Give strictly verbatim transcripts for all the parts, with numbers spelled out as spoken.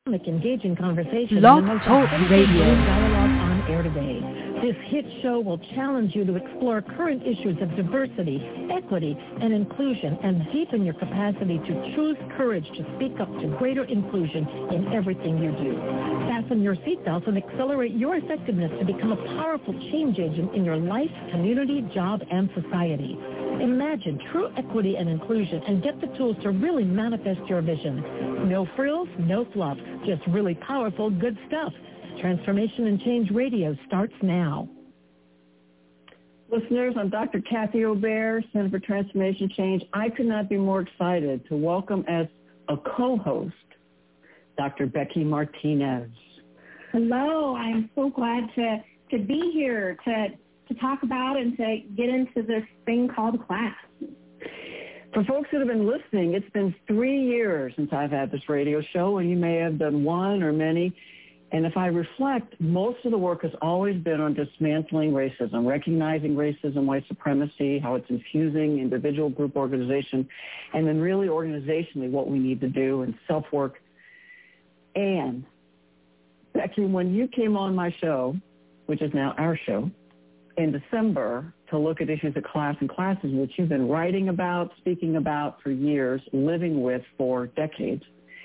dynamic, engaging conversation Blog and the most Talk Radio dialogue on air today. This hit show will challenge you to explore current issues of diversity, equity, and inclusion, and deepen your capacity to choose courage to speak up to greater inclusion in everything you do. Fasten your seatbelts and accelerate your effectiveness to become a powerful change agent in your life, community, job, and society. Imagine true equity and inclusion and get the tools to really manifest your vision. No frills, no fluff, just really powerful, good stuff. Transformation and Change Radio starts now. Listeners, I'm Doctor Kathy Obear, Center for Transformation Change. I could not be more excited to welcome as a co-host Doctor Becky Martinez. Hello. I'm so glad to, to be here to, to talk about and to get into this thing called class. For folks that have been listening, it's been three years since I've had this radio show, and you may have done one or many. And if I reflect, most of the work has always been on dismantling racism, recognizing racism, white supremacy, how it's infusing individual, group, organization, and then really organizationally what we need to do and self-work. And, Becky, when you came on my show, which is now our show, in December to look at issues of class and classes, which you've been writing about, speaking about for years, living with for decades,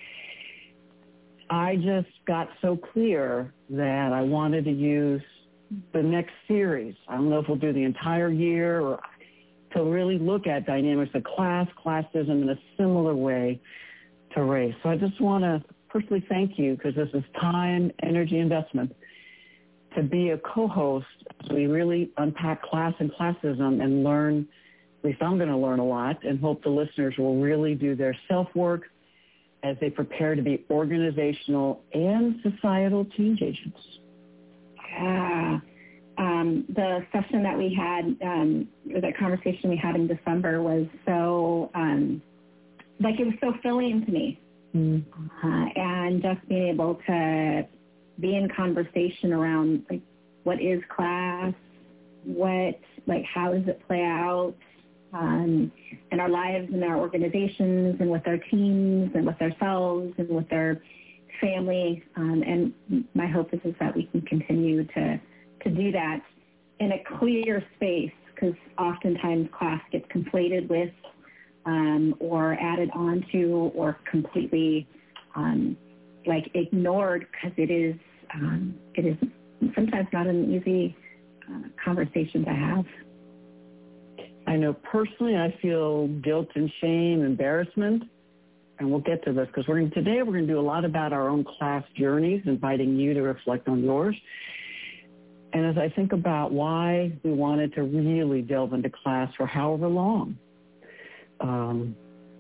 I just got so clear that I wanted to use the next series. I don't know if we'll do the entire year or to really look at dynamics of class, classism in a similar way to race. So I just want to personally thank you because this is time, energy investment to be a co-host as we really unpack class and classism and learn, at least I'm going to learn a lot, and hope the listeners will really do their self-work as they prepare to be organizational and societal change agents. Yeah. Um, the session that we had, um, or that conversation we had in December was so, um, like it was so filling to me. Mm-hmm. Uh, and just being able to be in conversation around, like, what is class? What, like, how does it play out? Um, in our lives and our organizations and with our teams and with ourselves and with our family. Um, and my hope is, is that we can continue to, to do that in a clear space, because oftentimes class gets conflated with um, or added onto or completely um, like ignored, because it is um, it is sometimes not an easy uh, conversation to have. I know personally I feel guilt and shame, embarrassment, and we'll get to this because we're going today we're going to do a lot about our own class journeys, inviting you to reflect on yours. And as I think about why we wanted to really delve into class for however long, um,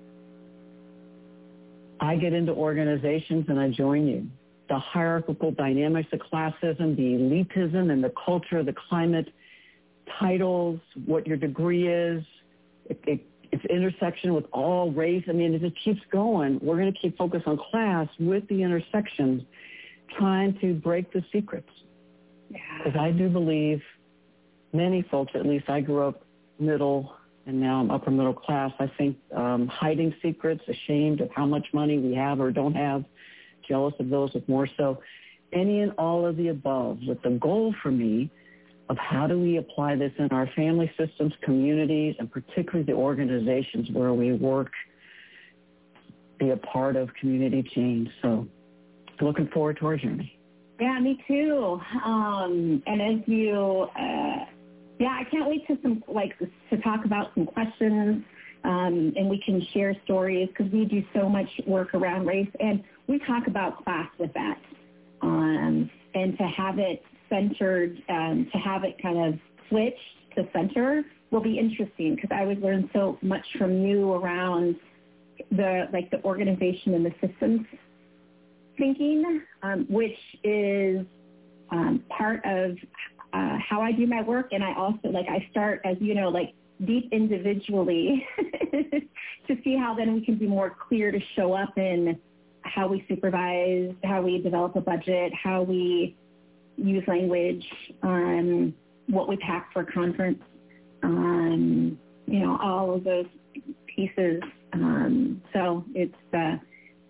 I get into organizations and I join you. The hierarchical dynamics of classism, the elitism and the culture, the climate, titles, what your degree is, it, it, its intersection with all race. I mean, it just keeps going. We're going to keep focus on class with the intersections, trying to break the secrets. Because yeah. I do believe many folks, at least I grew up middle and now I'm upper middle class, I think um, hiding secrets, ashamed of how much money we have or don't have, jealous of those with more. So any and all of the above, with the goal for me of how do we apply this in our family systems, communities, and particularly the organizations where we work, be a part of community change. So looking forward to our journey. Yeah, me too. Um, and as you, uh, yeah, I can't wait to some like to talk about some questions, um, and we can share stories because we do so much work around race, and we talk about class with that, um, and to have it centered, um, to have it kind of switched to center will be interesting because I would learn so much from you around the like the organization and the systems thinking, um, which is um, part of uh, how I do my work. And I also like I start as you know like deep individually to see how then we can be more clear to show up in how we supervise, how we develop a budget, how we use language, um, what we pack for a conference, um, you know, all of those pieces. Um, so it's uh,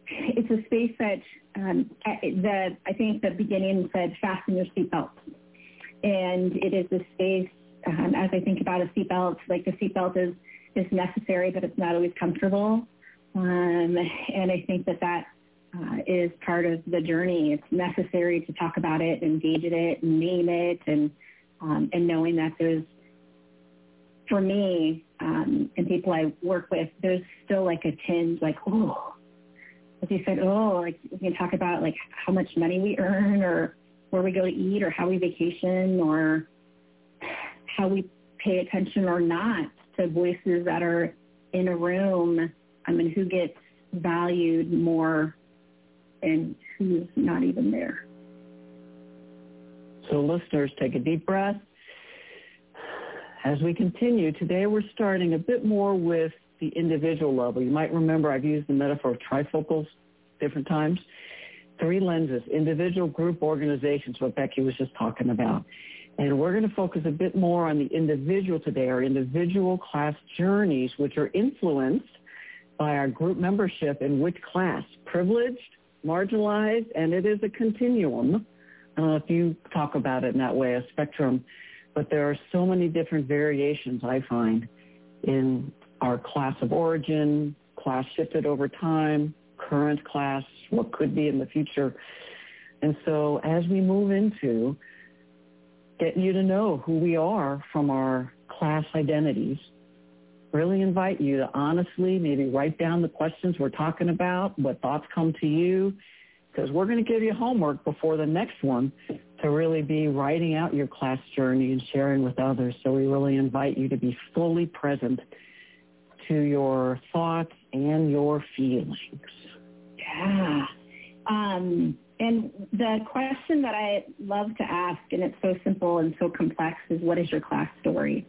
it's a space that um, the, I think the beginning said fasten your seatbelt. And it is a space, um, as I think about a seatbelt, like the seatbelt is, is necessary, but it's not always comfortable. Um, and I think that that uh, is part of the journey. It's necessary to talk about it, engage it, and name it, and um, and knowing that there's, for me um, and people I work with, there's still like a tinge, like, oh, as you said, oh, like we can talk about like how much money we earn, or where we go to eat, or how we vacation, or how we pay attention or not to voices that are in a room. I mean, who gets valued more and who's not even there. So listeners, take a deep breath. As we continue, today we're starting a bit more with the individual level. You might remember I've used the metaphor of trifocals different times. Three lenses, individual, group, organizations, what Becky was just talking about. And we're going to focus a bit more on the individual today, our individual class journeys, which are influenced by our group membership in which class, privileged, marginalized, and it is a continuum. I don't know if you talk about it in that way, a spectrum, but there are so many different variations, I find, in our class of origin, class shifted over time, current class, what could be in the future. And so as we move into getting you to know who we are from our class identities, really invite you to honestly maybe write down the questions we're talking about, what thoughts come to you, because we're going to give you homework before the next one to really be writing out your class journey and sharing with others. So we really invite you to be fully present to your thoughts and your feelings. Yeah. Um, and the question that I love to ask, and it's so simple and so complex, is what is your class story?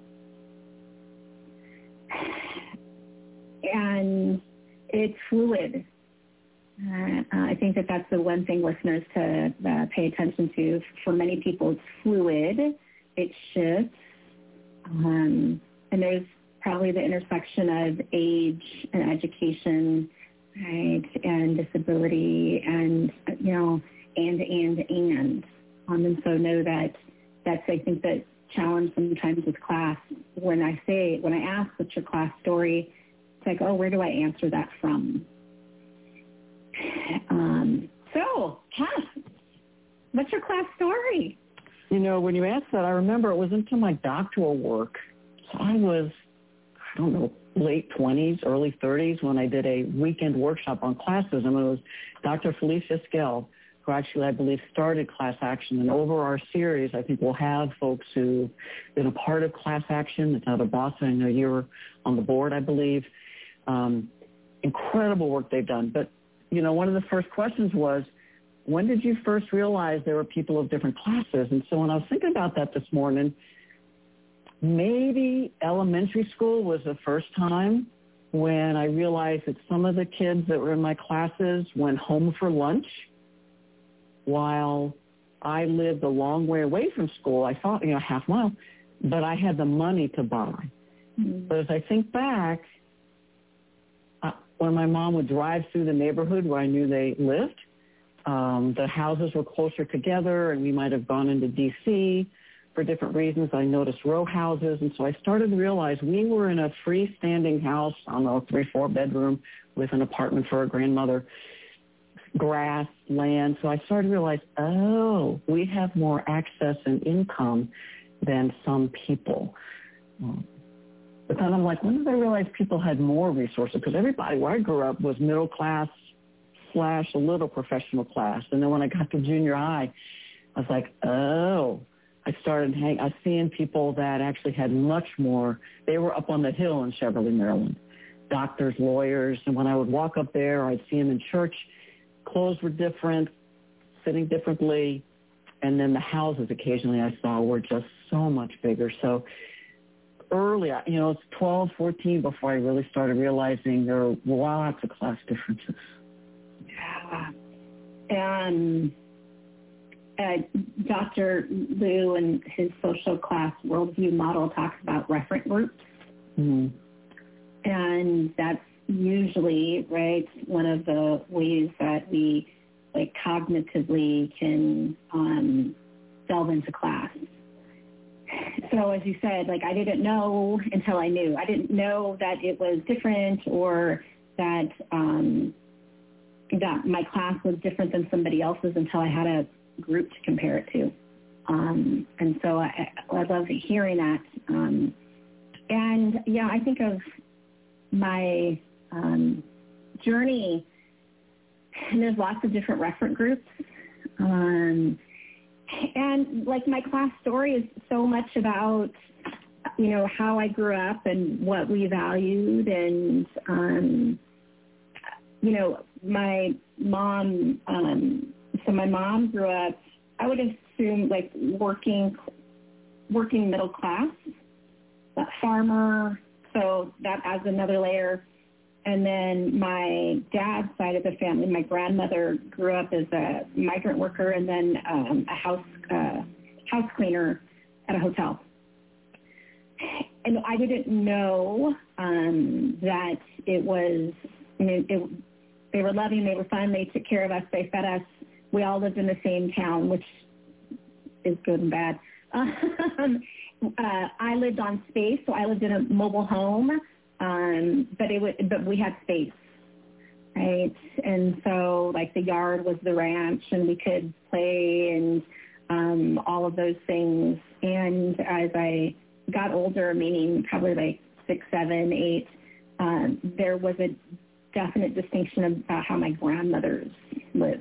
And it's fluid. Uh, I think that that's the one thing listeners to uh, pay attention to. For many people, it's fluid. It shifts. Um, and there's probably the intersection of age and education, right, and disability, and, you know, and, and, and. Um, and so know that that's, I think, the challenge sometimes with class. When I say, when I ask what's your class story, it's like, oh, where do I answer that from? Um, so, Cass, what's your class story? You know, when you asked that, I remember it was into my doctoral work. So I was, I don't know, late twenties, early thirties when I did a weekend workshop on classism. It was Doctor Felicia Skell, who actually, I believe, started Class Action. And over our series, I think we'll have folks who've been a part of Class Action. It's out of Boston. I know you were on the board, I believe. Um, incredible work they've done. But, you know, one of the first questions was, when did you first realize there were people of different classes? And so when I was thinking about that this morning, maybe elementary school was the first time when I realized that some of the kids that were in my classes went home for lunch while I lived a long way away from school. I thought, you know, half mile, but I had the money to buy. Mm-hmm. But as I think back, uh, when my mom would drive through the neighborhood where I knew they lived, um, the houses were closer together, and we might have gone into D C for different reasons. I noticed row houses, and so I started to realize we were in a freestanding house, I don't know, three, four bedroom with an apartment for a grandmother, grass, land. So I started to realize, oh, we have more access and income than some people. But then I'm like, when did I realize people had more resources? Because everybody where I grew up was middle class slash a little professional class. And then when I got to junior high, I was like, oh, I started hang, I seeing people that actually had much more. They were up on the hill in Cheverly, Maryland, doctors, lawyers. And when I would walk up there, I'd see them in church. Clothes were different, sitting differently. And then the houses occasionally I saw were just so much bigger. So early, you know, it's twelve, fourteen before I really started realizing there were lots of class differences. Yeah. And uh, Doctor Liu and his social class worldview model talks about referent groups. Mm-hmm. And that's usually, right, one of the ways that we, like, cognitively can um, delve into class. So as you said, like, I didn't know until I knew. I didn't know that it was different or that um, that my class was different than somebody else's until I had a group to compare it to. Um, and so I, I love hearing that. Um, and, yeah, I think of my um, journey, and there's lots of different reference groups. Um, and, like, my class story is so much about, you know, how I grew up and what we valued. And, um, you know, my mom, um, so my mom grew up, I would assume, like, working, working middle class, a farmer, so that adds another layer. And then my dad's side of the family, my grandmother grew up as a migrant worker and then um, a house uh, house cleaner at a hotel. And I didn't know um, that it was, I mean, it, they were loving, they were fun, they took care of us, they fed us. We all lived in the same town, which is good and bad. Um, uh, I lived on space, so I lived in a mobile home. Um, but it would, but we had space, right? And so, like, the yard was the ranch, and we could play and um, all of those things. And as I got older, meaning probably like six, seven, eight, um, there was a definite distinction about how my grandmothers lived.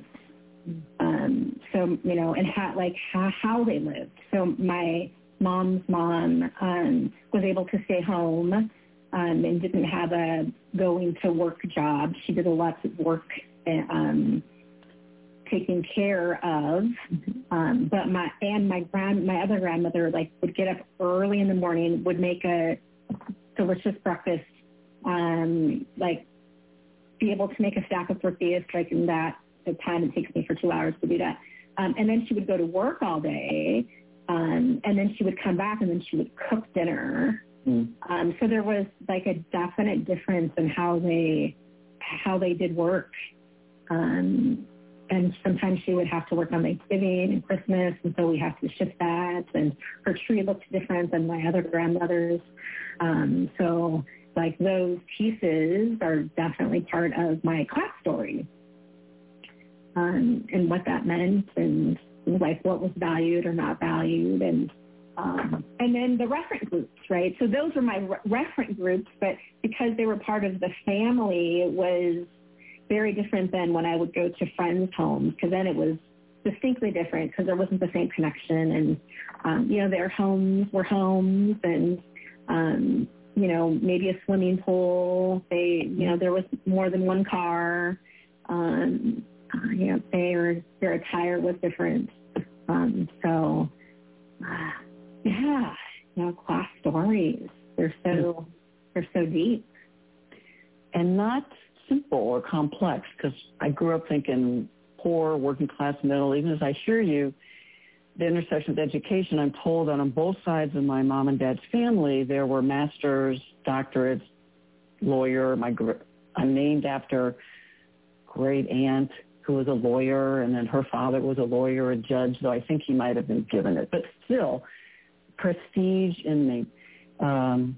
Um, so, you know, and how, like, how, how they lived. So my mom's mom um, was able to stay home. Um, and didn't have a going to work job. She did a lot of work um, taking care of. Um, but my and my grand my other grandmother like would get up early in the morning, would make a delicious breakfast, um, like be able to make a stack of tortillas, like in that the time it takes me for two hours to do that. Um, and then she would go to work all day, um, and then she would come back and then she would cook dinner. Um, so there was like a definite difference in how they how they did work. Um, and sometimes she would have to work on Thanksgiving and Christmas, and so we have to shift that. And her tree looked different than my other grandmother's. Um, so like those pieces are definitely part of my class story, um, and what that meant, and like what was valued or not valued, and Um, and then the reference groups, right? So those were my re- reference groups, but because they were part of the family, it was very different than when I would go to friends' homes, because then it was distinctly different because there wasn't the same connection. And, um, you know, their homes were homes and, um, you know, maybe a swimming pool. They, you know, there was more than one car. Um, uh, you know, they were, their attire was different. Um, so, uh, yeah, you know, class stories, they're so, they're so deep. And not simple or complex, because I grew up thinking poor, working class, middle. Even as I hear you, the intersection of education, I'm told that on both sides of my mom and dad's family, there were masters, doctorates, lawyer. My, I'm named after great aunt who was a lawyer, and then her father was a lawyer, a judge, though I think he might have been given it. But still, prestige in me. Um,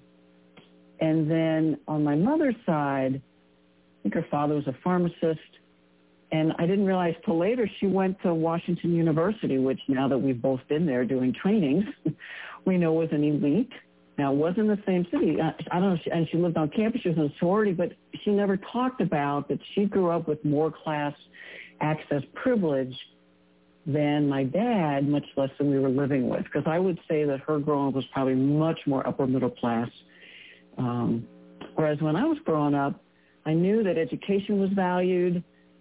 and then on my mother's side, I think her father was a pharmacist, and I didn't realize till later she went to Washington University, which now that we've both been there doing trainings, we know was an elite. Now, it wasn't the same city. I, I don't know, she, and she lived on campus, she was in a sorority, but she never talked about that she grew up with more class access privilege than my dad, much less than we were living with, because I would say that her growing up was probably much more upper middle class. Um, whereas when I was growing up, I knew that education was valued.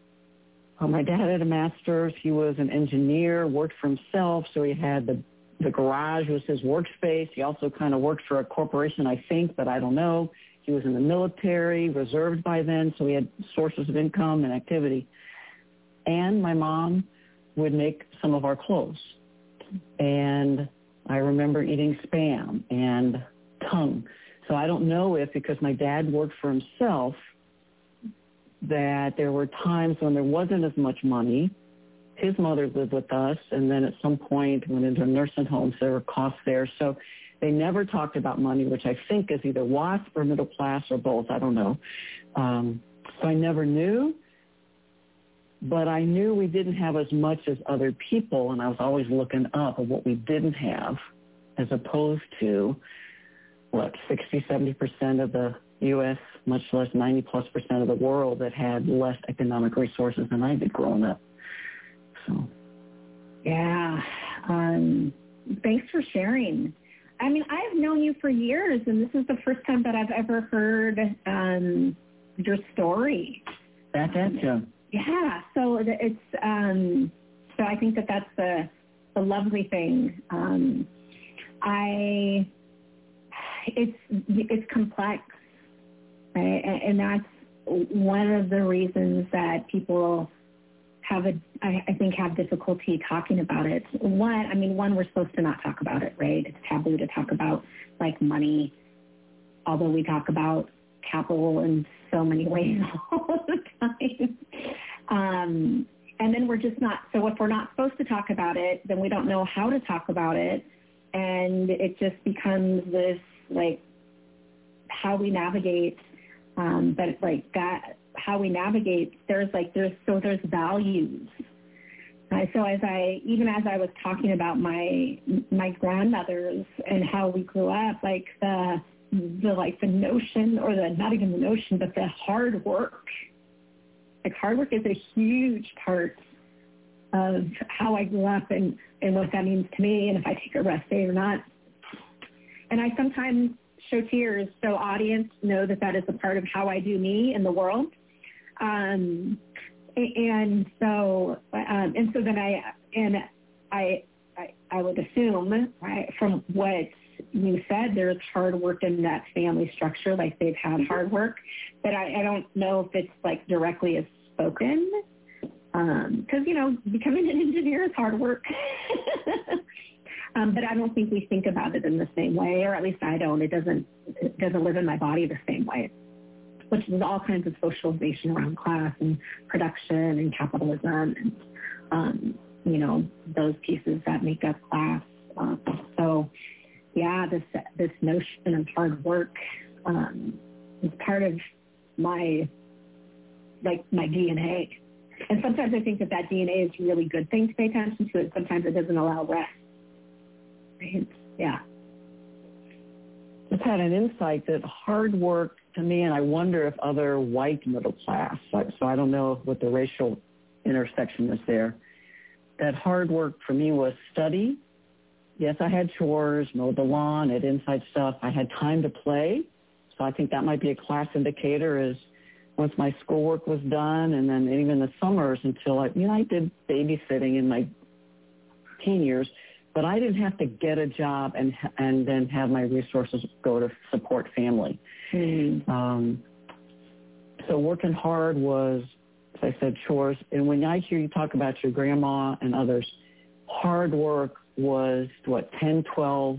Uh, my dad had a master's. He was an engineer, worked for himself, so he had the, the garage was his workspace. He also kind of worked for a corporation, I think, but I don't know. He was in the military, reserved by then, so he had sources of income and activity. And my mom would make some of our clothes. And I remember eating Spam and tongue. So I don't know if, because my dad worked for himself, that there were times when there wasn't as much money. His mother lived with us, and then at some point went into nursing homes. There were costs there. So they never talked about money, which I think is either WASP or middle class or both. I don't know. Um, so I never knew. But I knew we didn't have as much as other people, and I was always looking up at what we didn't have, as opposed to, what, sixty, seventy percent of the U S, much less ninety plus percent of the world that had less economic resources than I did growing up. So, yeah. Um, thanks for sharing. I mean, I've known you for years, and this is the first time that I've ever heard um, your story. That's it, Yeah, so it's um, so I think that that's the the lovely thing. Um, I it's it's complex, right? And, and that's one of the reasons that people have a I, I think have difficulty talking about it. One, I mean, one, we're supposed to not talk about it, right? It's taboo to talk about like money, although we talk about capital in so many ways all the time. Um, and then we're just not, so if we're not supposed to talk about it, then we don't know how to talk about it. And it just becomes this, like, how we navigate, um, but like that, how we navigate, there's like, there's, so there's values. Uh, so as I, even as I was talking about my, my grandmothers and how we grew up, like the, the, like the notion or the, not even the notion, but the hard work. Like hard work is a huge part of how I grew up and, and what that means to me and if I take a rest day or not. And I sometimes show tears so audience know that that is a part of how I do me in the world. Um, and so, um, and so then I, and I, I, I would assume, right, from what you said, there's hard work in that family structure, like they've had hard work, but I, I don't know if it's like directly as spoken, because, um, you know, becoming an engineer is hard work. um, but I don't think we think about it in the same way, or at least I don't. It doesn't, it doesn't live in my body the same way, which is all kinds of socialization around class and production and capitalism and, um, you know, those pieces that make up class. Um, so, yeah, this this notion of hard work um, is part of my, like, my D N A. And sometimes I think that that D N A is a really good thing to pay attention to, and sometimes it doesn't allow rest. Right? Yeah. I've had an insight that hard work to me, and I wonder if other white middle class, so I don't know what the racial intersection is there, that hard work for me was study. Yes, I had chores, mowed the lawn, had inside stuff. I had time to play. So I think that might be a class indicator is once my schoolwork was done and then even the summers until I, you know, I did babysitting in my teen years, but I didn't have to get a job and and then have my resources go to support family. Mm-hmm. Um, so working hard was, as I said, chores. And when I hear you talk about your grandma and others, hard work was, what, ten, twelve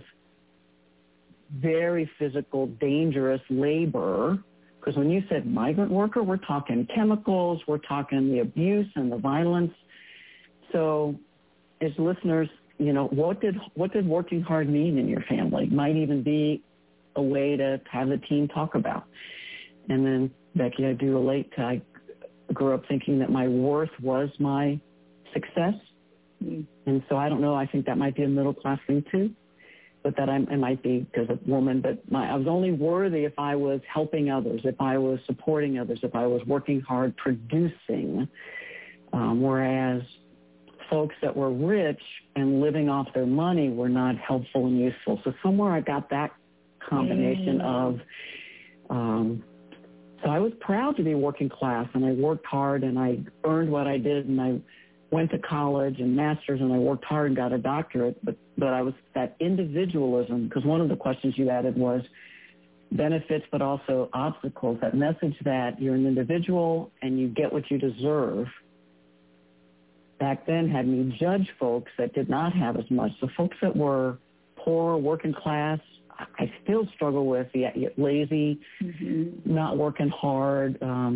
very physical, dangerous labor. Because when you said migrant worker, we're talking chemicals, we're talking the abuse and the violence. So as listeners, you know, what did what did working hard mean in your family? Might even be a way to have the team talk about. And then, Becky, I do relate to, I grew up thinking that my worth was my success. Mm-hmm. And so I don't know, I think that might be a middle class thing too, but that I'm, it might be because of woman, but my, I was only worthy if I was helping others, if I was supporting others, if I was working hard, producing, um, whereas folks that were rich and living off their money were not helpful and useful. So somewhere I got that combination mm. of, um, so I was proud to be working class, and I worked hard, and I earned what I did, and I went to college and master's, and I worked hard and got a doctorate, but, but I was that individualism, because one of the questions you added was benefits but also obstacles, that message that you're an individual and you get what you deserve, back then had me judge folks that did not have as much. So folks that were poor, working class, I still struggle with the lazy, mm-hmm. not working hard, um,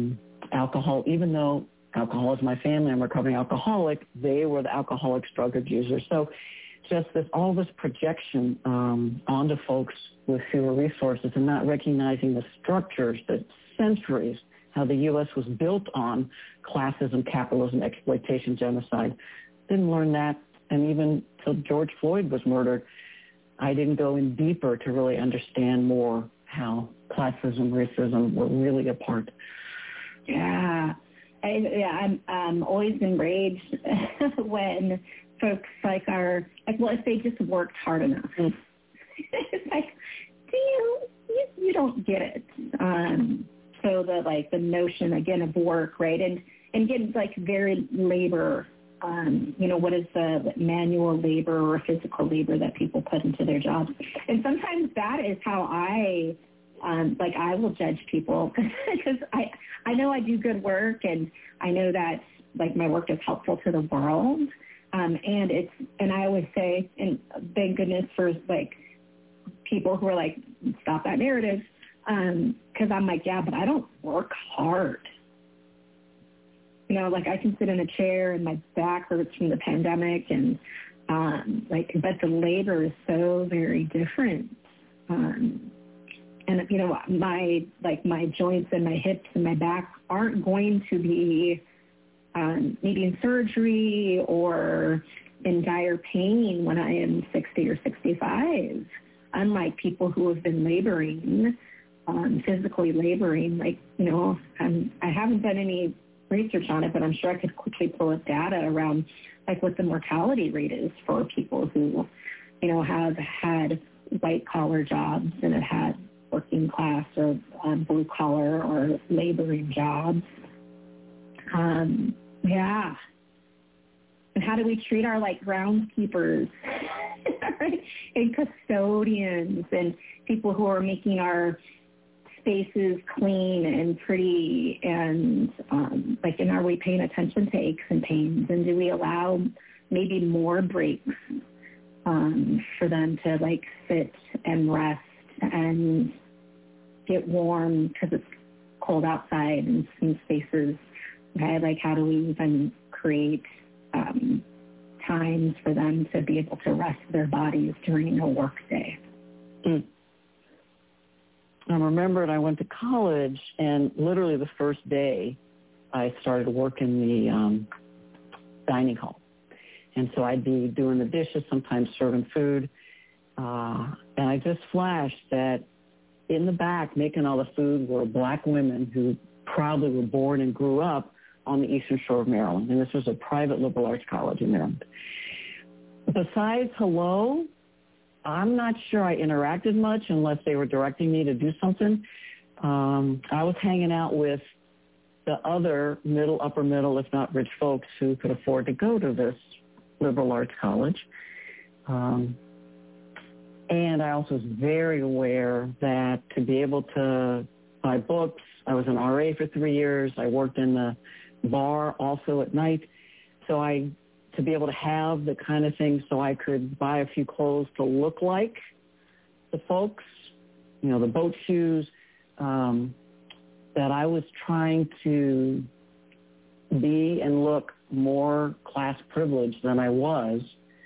alcohol, even though alcohol is my family, I'm a recovering alcoholic, they were the alcoholics, drug abusers. So just this, all this projection um, onto folks with fewer resources and not recognizing the structures that centuries, how the U S was built on classism, capitalism, exploitation, genocide. Didn't learn that, and even till George Floyd was murdered, I didn't go in deeper to really understand more how classism, racism were really a part. Yeah. I, yeah, I'm um, always enraged when folks like are, like, well, if they just worked hard enough. Mm. It's like, do you, you, you don't get it. Um, so the, like, the notion, again, of work, right, and, and getting, like, very labor, um, you know, what is the manual labor or physical labor that people put into their jobs. And sometimes that is how I, um, like, I will judge people because I, I know I do good work, and I know that, like, my work is helpful to the world. Um, and it's, and I always say, and thank goodness for, like, people who are like, stop that narrative. Um, cause I'm like, yeah, but I don't work hard. You know, like, I can sit in a chair and my back hurts from the pandemic, and, um, like, but the labor is so very different. Um, and, you know, my, like, my joints and my hips and my back aren't going to be um, needing surgery or in dire pain when I am sixty or sixty-five, unlike people who have been laboring, um, physically laboring. Like, you know, I'm, I haven't done any research on it, but I'm sure I could quickly pull up data around, like, what the mortality rate is for people who, you know, have had white-collar jobs and have had working class or um, blue-collar or laboring jobs. Um, yeah. And how do we treat our, like, groundskeepers right? and custodians and people who are making our spaces clean and pretty, and, um, like, and are we paying attention to aches and pains? And do we allow maybe more breaks um, for them to, like, sit and rest and get warm because it's cold outside in some spaces? Okay, like, how do we even create um, times for them to be able to rest their bodies during a work day? Mm. I remembered I went to college, and literally the first day I started working the um, dining hall. And so I'd be doing the dishes, sometimes serving food. Uh, and I just flashed that in the back making all the food were black women who probably were born and grew up on the Eastern Shore of Maryland. And this was a private liberal arts college in Maryland. Besides hello, I'm not sure I interacted much unless they were directing me to do something. Um, I was hanging out with the other middle, upper middle, if not rich folks who could afford to go to this liberal arts college. Um, and I also was very aware that to be able to buy books, I was an R A for three years. I worked in the bar also at night. So I, to be able to have the kind of things so I could buy a few clothes to look like the folks, you know, the boat shoes, um, that I was trying to be and look more class privileged than I was.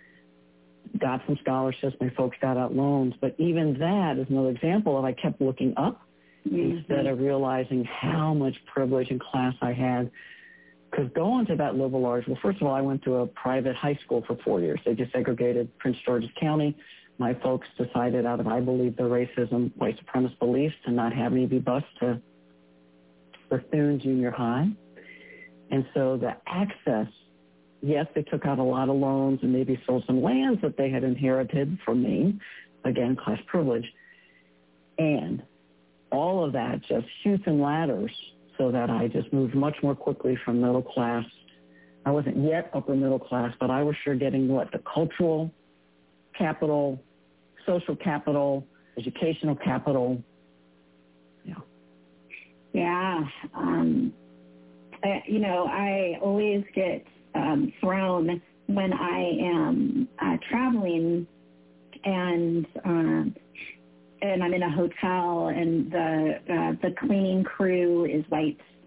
Got some scholarships, my folks got out loans, but even that is another example of I kept looking up mm-hmm. instead of realizing how much privilege and class I had. Because going to that liberal arts, well, first of all, I went to a private high school for four years. They desegregated Prince George's County. My folks decided out of, I believe, their racism, white supremacist beliefs, to not have me be bused to Bethune Junior High. And so the access, yes, they took out a lot of loans and maybe sold some lands that they had inherited from me, again, class privilege. And all of that just chutes and ladders so that I just moved much more quickly from middle class. I wasn't yet upper middle class, but I was sure getting what? The cultural capital, social capital, educational capital. Yeah. Yeah. Um, I, you know, I always get um, thrown when I am uh, traveling and um, and I'm in a hotel and the uh, the cleaning crew is white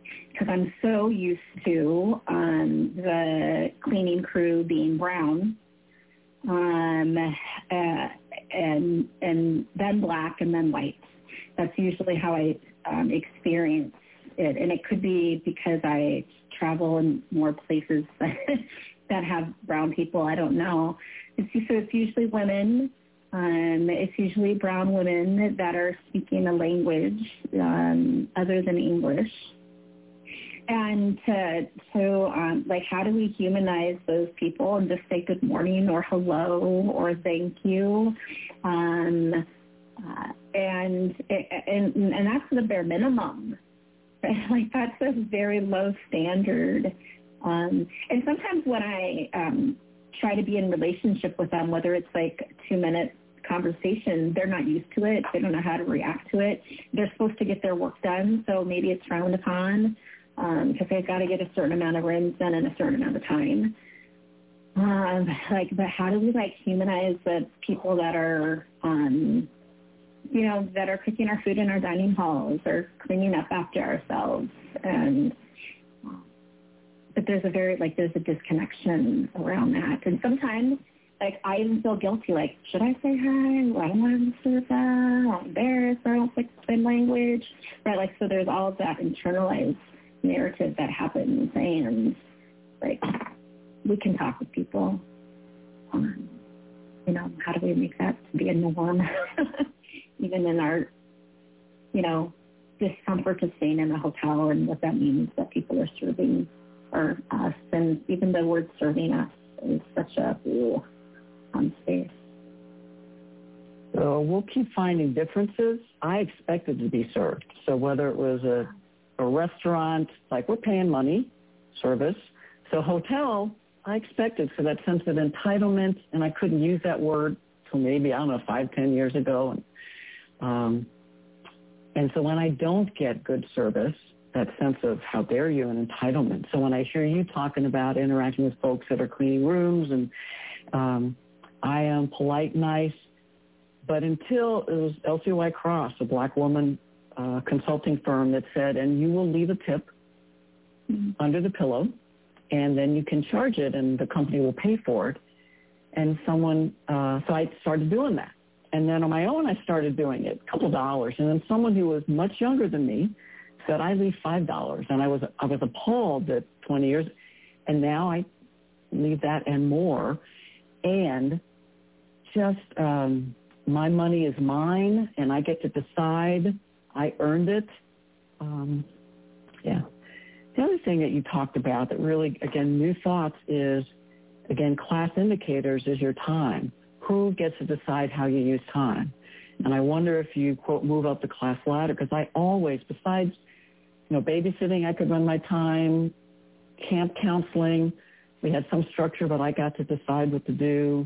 because I'm so used to um, the cleaning crew being brown, um, uh, and and then black and then white. That's usually how I um, experience it, and it could be because I travel in more places that, that have brown people. I don't know. It's, so it's usually women. Um, it's usually brown women that are speaking a language um, other than English. And to, to um, like, how do we humanize those people and just say good morning or hello or thank you? Um, uh, and, and and that's the bare minimum. Like, that's a very low standard. Um, and sometimes when I um, try to be in relationship with them, whether it's like a two-minute conversation, they're not used to it. They don't know how to react to it. They're supposed to get their work done, so maybe it's frowned upon because um, they've got to get a certain amount of runs done in a certain amount of time. Um, like, but how do we like humanize the people that are, um, you know, that are cooking our food in our dining halls or cleaning up after ourselves? And but there's a very like there's a disconnection around that, and sometimes like I even feel guilty. Like, should I say hi? Well, I don't want to serve that. I'm embarrassed. I don't speak the same language, right? Like, so there's all of that internalized narrative that happens, and like we can talk with people. Um, you know, how do we make that be a norm, even in our, you know, discomfort of staying in a hotel and what that means that people are serving or us, and even the word serving us is such a ooh, um, space. So we'll keep finding differences. I expected to be served. So whether it was a, a restaurant, like we're paying money, service. So hotel, I expected for that sense of entitlement, and I couldn't use that word till maybe, I don't know, five, ten years ago. And, um, and so when I don't get good service, that sense of how dare you and entitlement. So when I hear you talking about interacting with folks that are cleaning rooms and um, I am polite, nice, but until it was L C Y Cross, a black woman uh, consulting firm that said, and you will leave a tip mm-hmm. under the pillow, and then you can charge it and the company will pay for it. And someone, uh, so I started doing that. And then on my own, I started doing it, a couple dollars. And then someone who was much younger than me said, I leave five dollars. And I was, I was appalled that twenty years, and now I leave that and more. And just um, my money is mine, and I get to decide. I earned it. Um, yeah. The other thing that you talked about that really, again, new thoughts is, again, class indicators is your time. Who gets to decide how you use time? And I wonder if you, quote, move up the class ladder, because I always, besides, you know, babysitting, I could run my time, camp counseling, we had some structure, but I got to decide what to do.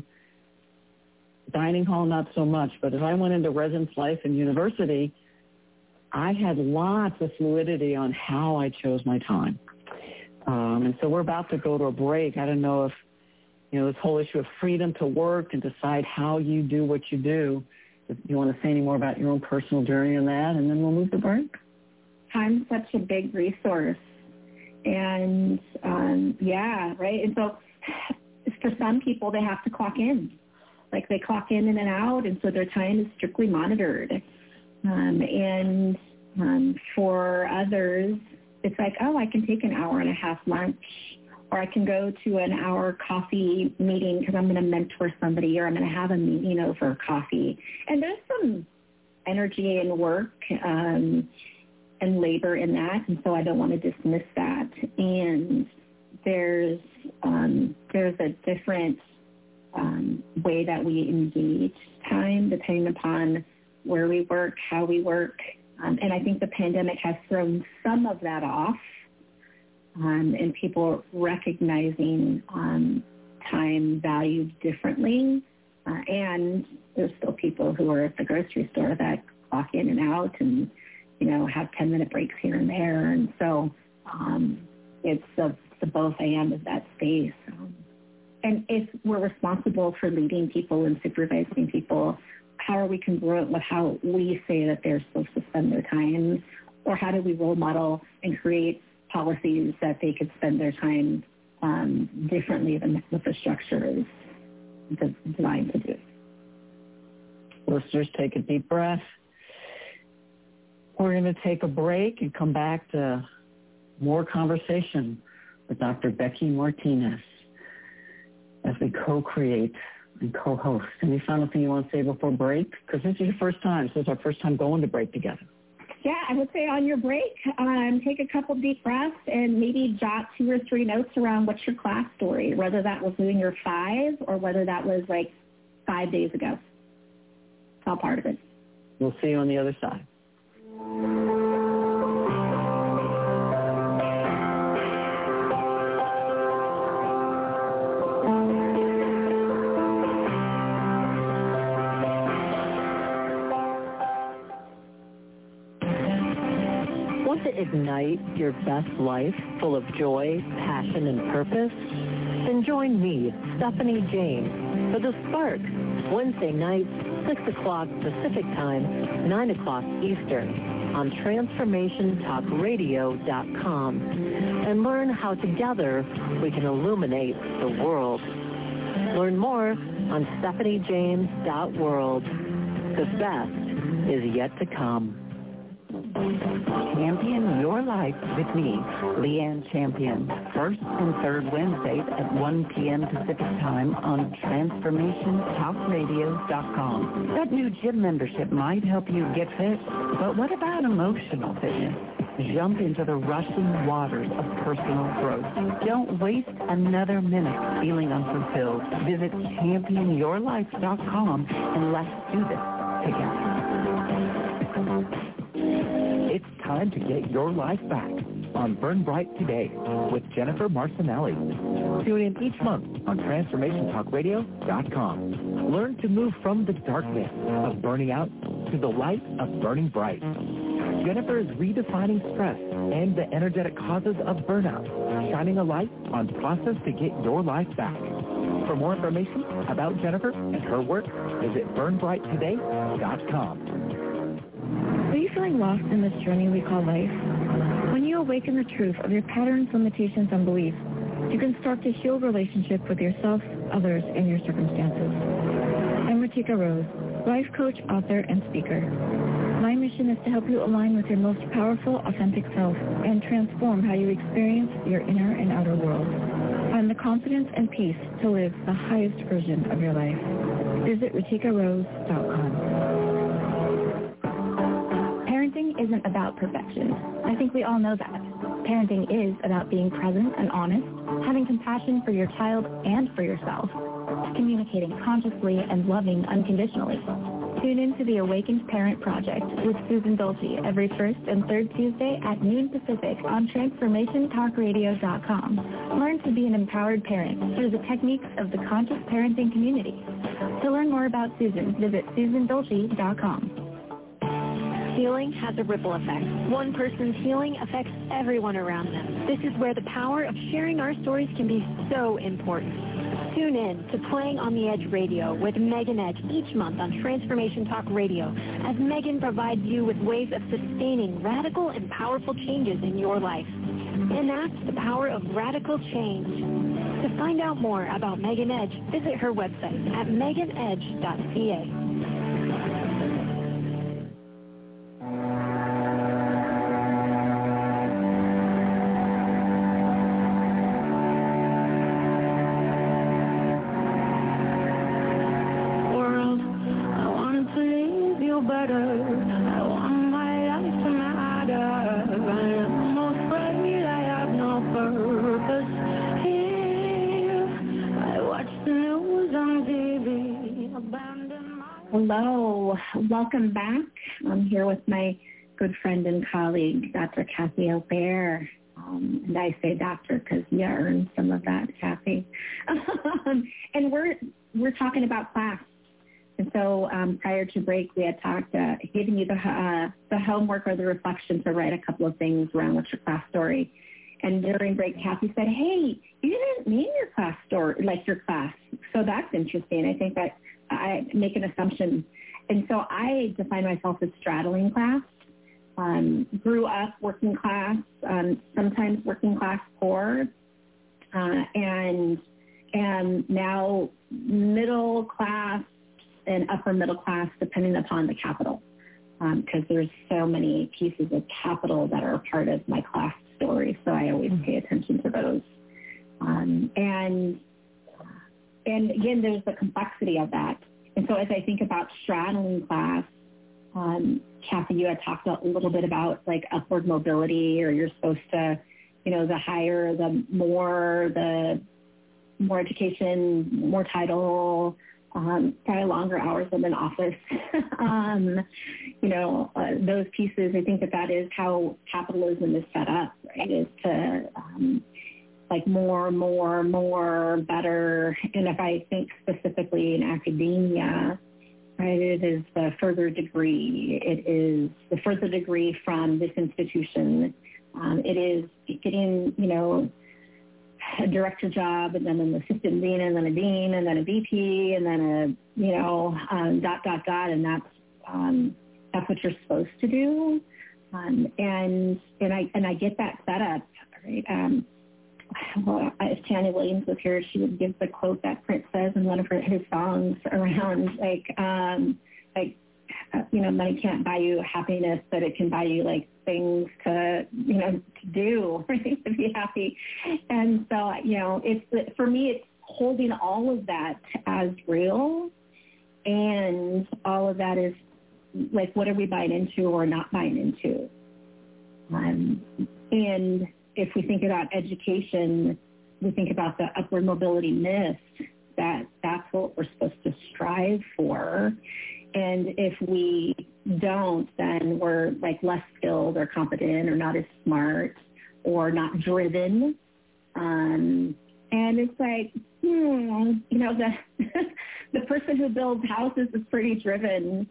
Dining hall, not so much. But as I went into residence life and university, I had lots of fluidity on how I chose my time. Um, and so we're about to go to a break. I don't know if, you know, this whole issue of freedom to work and decide how you do what you do. If you want to say any more about your own personal journey in that, and then we'll move to break. Time's such a big resource. And, um, yeah, right? And so for some people, they have to clock in. Like they clock in and out, and so their time is strictly monitored. Um, and um, for others, it's like, oh, I can take an hour and a half lunch, or I can go to an hour coffee meeting because I'm going to mentor somebody, or I'm going to have a meeting over coffee. And there's some energy and work um, and labor in that, and so I don't want to dismiss that. And there's um, there's a different um, way that we engage time depending upon where we work, how we work. Um, and I think the pandemic has thrown some of that off, um, and people recognizing um, time valued differently. Uh, and there's still people who are at the grocery store that clock in and out and, you know, have ten-minute breaks here and there. And so um, it's the, the both and of that space. Um, and if we're responsible for leading people and supervising people, how are we congruent with how we say that they're supposed to spend their time? Or how do we role model and create policies that they could spend their time um, differently than what the structure is designed to do. Listeners, take a deep breath. We're going to take a break and come back to more conversation with Doctor Becky Martinez as we co-create and co-host. Any final thing you want to say before break? Because this is your first time. So it's our first time going to break together. Yeah, I would say on your break, um, take a couple deep breaths and maybe jot two or three notes around what's your class story, whether that was doing your five or whether that was like five days ago. It's all part of it. We'll see you on the other side. Want to ignite your best life full of joy, passion, and purpose? Then join me, Stephanie James, for The Spark, Wednesday nights, six o'clock Pacific Time, nine o'clock Eastern, on transformation talk radio dot com, and learn how together we can illuminate the world. Learn more on stephanie james dot world. The best is yet to come. Champion Your Life with me, Leanne Champion, first and third Wednesdays at one p.m. Pacific Time on transformation talk radio dot com. That new gym membership might help you get fit, but what about emotional fitness? Jump into the rushing waters of personal growth. Don't waste another minute feeling unfulfilled. Visit champion your life dot com and let's do this together. It's time to get your life back on Burn Bright Today with Jennifer Marcinelli. Tune in each month on transformation talk radio dot com. Learn to move from the darkness of burning out to the light of burning bright. Jennifer is redefining stress and the energetic causes of burnout, shining a light on the process to get your life back. For more information about Jennifer and her work, visit burn bright today dot com. Are you feeling lost in this journey we call life? When you awaken the truth of your patterns, limitations, and beliefs, you can start to heal relationship with yourself, others, and your circumstances. I'm Ratika Rose, life coach, author, and speaker. My mission is to help you align with your most powerful, authentic self and transform how you experience your inner and outer world. Find the confidence and peace to live the highest version of your life. Visit ratika rose dot com. Parenting isn't about perfection. I think we all know that. Parenting is about being present and honest, having compassion for your child and for yourself, communicating consciously and loving unconditionally. Tune in to the Awakened Parent Project with Susan Dolce every first and third Tuesday at noon Pacific on transformation talk radio dot com. Learn to be an empowered parent through the techniques of the conscious parenting community. To learn more about Susan, visit susan dolce dot com. Healing has a ripple effect. One person's healing affects everyone around them. This is where the power of sharing our stories can be so important. Tune in to Playing on the Edge Radio with Megan Edge each month on Transformation Talk Radio as Megan provides you with ways of sustaining radical and powerful changes in your life. Enact the power of radical change. To find out more about Megan Edge, visit her website at megan edge dot c a. Hello, welcome back. I'm here with my good friend and colleague, Doctor Kathy O'Bear. Um, and I say doctor because you earned some of that, Kathy. um, and we're we're talking about class. And so um, prior to break, we had talked, uh, giving you the uh, the homework or the reflection to write a couple of things around what's your class story. And during break, Kathy said, hey, you didn't name your class story, like your class. So that's interesting. I think that I make an assumption. And so I define myself as straddling class. um, grew up working class, um, sometimes working class poor, uh, and and now middle class and upper middle class, depending upon the capital, because um, there's so many pieces of capital that are a part of my class story. So I always pay attention to those. Um, and and again, there's the complexity of that. And so as I think about straddling class, um, Kathy, you had talked a little bit about like upward mobility, or you're supposed to, you know, the higher, the more, the more education, more title, um, probably longer hours in an office. um, you know, uh, those pieces, I think that that is how capitalism is set up, right, is to um, like more, more, more, better. And if I think specifically in academia, right, it is the further degree. It is the further degree from this institution. Um, it is getting, you know, a director job, and then an assistant dean, and then a dean, and then a V P, and then a, you know, um, dot, dot, dot, and that's um, that's what you're supposed to do. Um, and and I and I get that setup, right? Um, well, if Tanya Williams was here, she would give the quote that Prince says in one of her, his songs around, like, um, like, uh, you know, money can't buy you happiness, but it can buy you, like, things to, you know, to do, right, to be happy. And so, you know, it's, for me, it's holding all of that as real, and all of that is, like, what are we buying into or not buying into? Um, and if we think about education, we think about the upward mobility myth, that that's what we're supposed to strive for. And if we don't, then we're like less skilled or competent or not as smart or not driven. Um, and it's like, hmm, you know, the, the person who builds houses is pretty driven.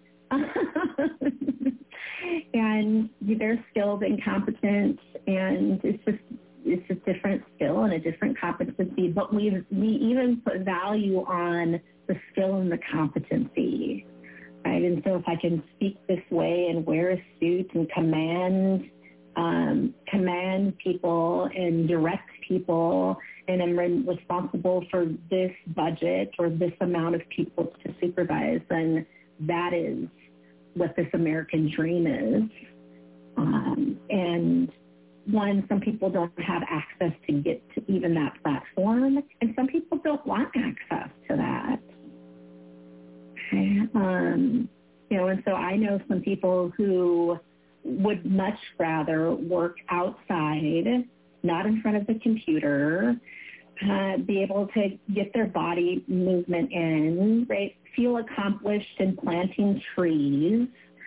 And they're skilled and competent, and it's just it's a different skill and a different competency. But we we even put value on the skill and the competency, right? And so if I can speak this way and wear a suit and command um, command people and direct people, and I'm re- responsible for this budget or this amount of people to supervise, then that is what this American dream is. Um, and one, some people don't have access to get to even that platform, and some people don't want access to that. Okay. Um, you know, and so I know some people who would much rather work outside, not in front of the computer, uh, be able to get their body movement in, right? Feel accomplished in planting trees.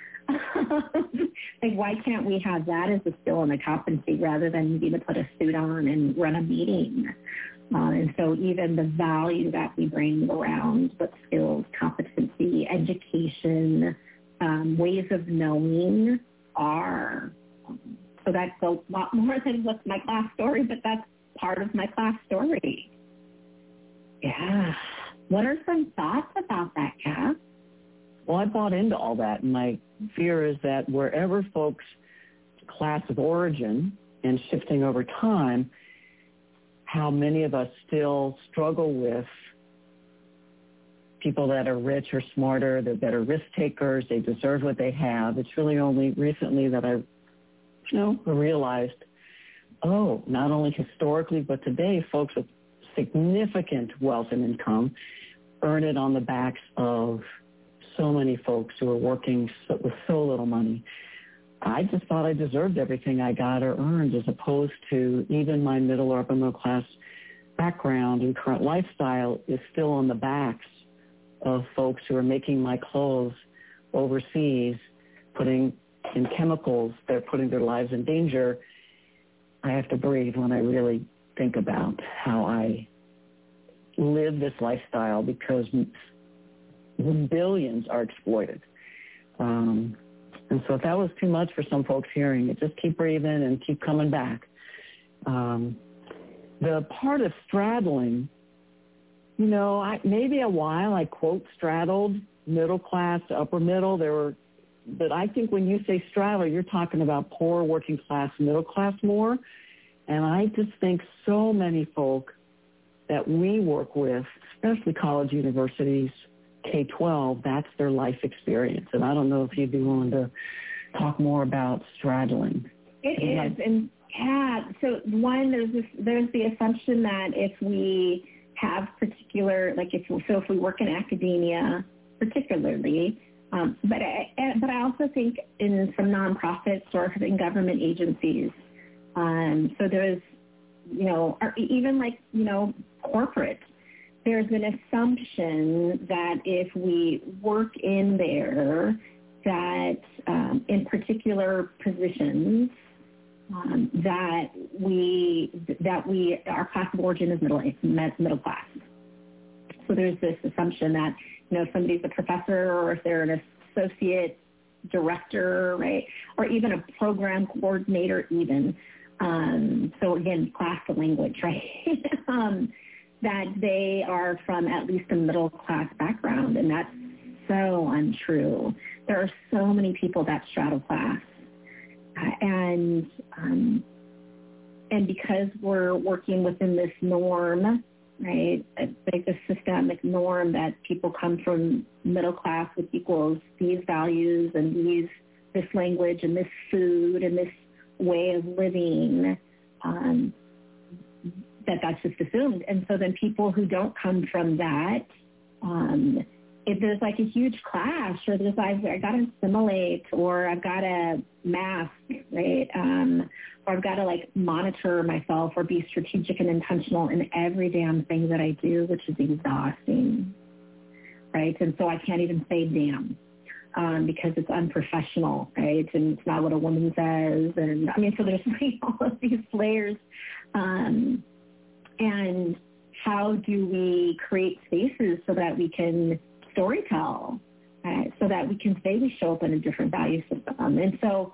Like, why can't we have that as a skill and a competency rather than needing to put a suit on and run a meeting? Uh, and so even the value that we bring around what skills, competency, education, um, ways of knowing are. So that's a lot more than what's my class story, but that's part of my class story. Yeah. What are some thoughts about that, Kath? Well, I bought into all that, and my fear is that wherever folks' class of origin and shifting over time, how many of us still struggle with people that are rich or smarter, they're better risk takers, they deserve what they have. It's really only recently that I, you know, realized, oh, not only historically, but today, folks with significant wealth and income earn it on the backs of so many folks who are working so, with so little money. I just thought I deserved everything I got or earned, as opposed to even my middle or upper middle class background and current lifestyle is still on the backs of folks who are making my clothes overseas, putting in chemicals, they're putting their lives in danger. I have to breathe when I really think about how I live this lifestyle, because billions are exploited. Um, and so if that was too much for some folks hearing it, just keep breathing and keep coming back. Um, the part of straddling, you know, I, maybe a while I quote straddled middle class to upper middle. There were but I think when you say straddler, you're talking about poor, working class, middle class more. And I just think so many folk that we work with, especially college universities, K twelve, that's their life experience. And I don't know if you'd be willing to talk more about straddling. It is. And yeah, so one, there's this, there's the assumption that if we have particular, like if, so if we work in academia particularly, um, but, I, but I also think in some nonprofits or in government agencies, um, so there's, you know, or even like, you know, corporate, there's an assumption that if we work in there, that um, in particular positions, um, that we that we our class of origin is middle middle class. So there's this assumption that, you know, if somebody's a professor or if they're an associate director, right, or even a program coordinator, even. Um, so again, class of language, right? um, that they are from at least a middle class background, and that's so untrue. There are so many people that straddle class, uh, and um, and because we're working within this norm, right, like this systemic norm that people come from middle class, which equals these values and these this language and this food and this way of living. Um, that that's just assumed. And so then people who don't come from that, um, if there's like a huge clash or there's like, I got to assimilate or I've got to mask, right? Um, or I've got to like monitor myself or be strategic and intentional in every damn thing that I do, which is exhausting, right? And so I can't even say damn. Um, because it's unprofessional, right? And it's not what a woman says. And I mean, so there's like all of these layers. Um, and how do we create spaces so that we can storytell, uh, so that we can say we show up in a different value system? And so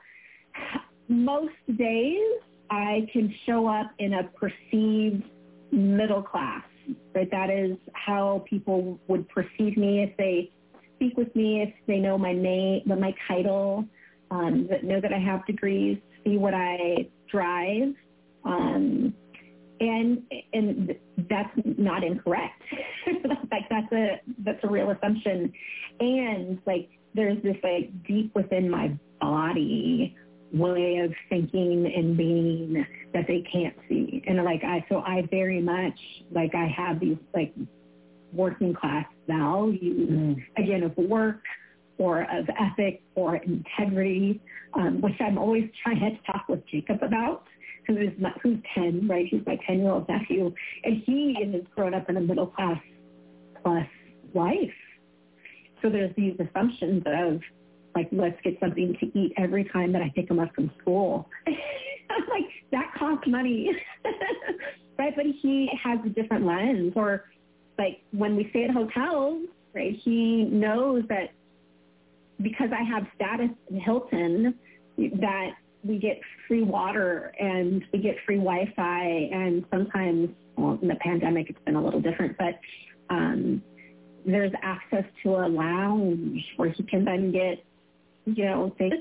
most days I can show up in a perceived middle class, right? That is how people would perceive me if they speak with me, if they know my name, my title, um, that know that I have degrees, see what I drive, um, and and that's not incorrect. Like that's a that's a real assumption, and like there's this like deep within my body way of thinking and being that they can't see, and like I so I very much like I have these like working class values, mm. again, of work or of ethic or integrity, um, which I'm always trying to talk with Jacob about, who is my, who's ten, right? He's my ten-year-old nephew, and he has grown up in a middle class plus life. So there's these assumptions of, like, let's get something to eat every time that I pick him up from school. I'm like, that costs money, right? But he has a different lens, or like when we stay at hotels, right, he knows that because I have status in Hilton, that we get free water and we get free Wi-Fi, and sometimes, well, in the pandemic it's been a little different, but um, there's access to a lounge where he can then get, you know, things.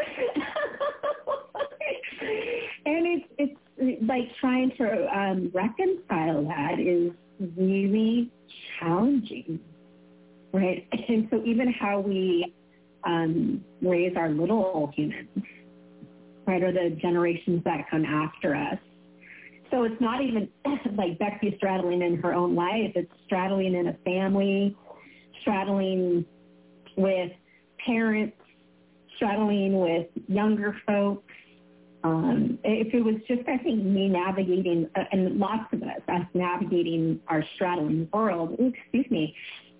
And it's, it's like trying to um, reconcile that is really challenging, right? And so even how we um, raise our little humans, right, or the generations that come after us. So it's not even like Becky straddling in her own life. It's straddling in a family, straddling with parents, straddling with younger folks. Um, if it was just, I think, me navigating, uh, and lots of us, us navigating our straddling world, ooh, excuse me,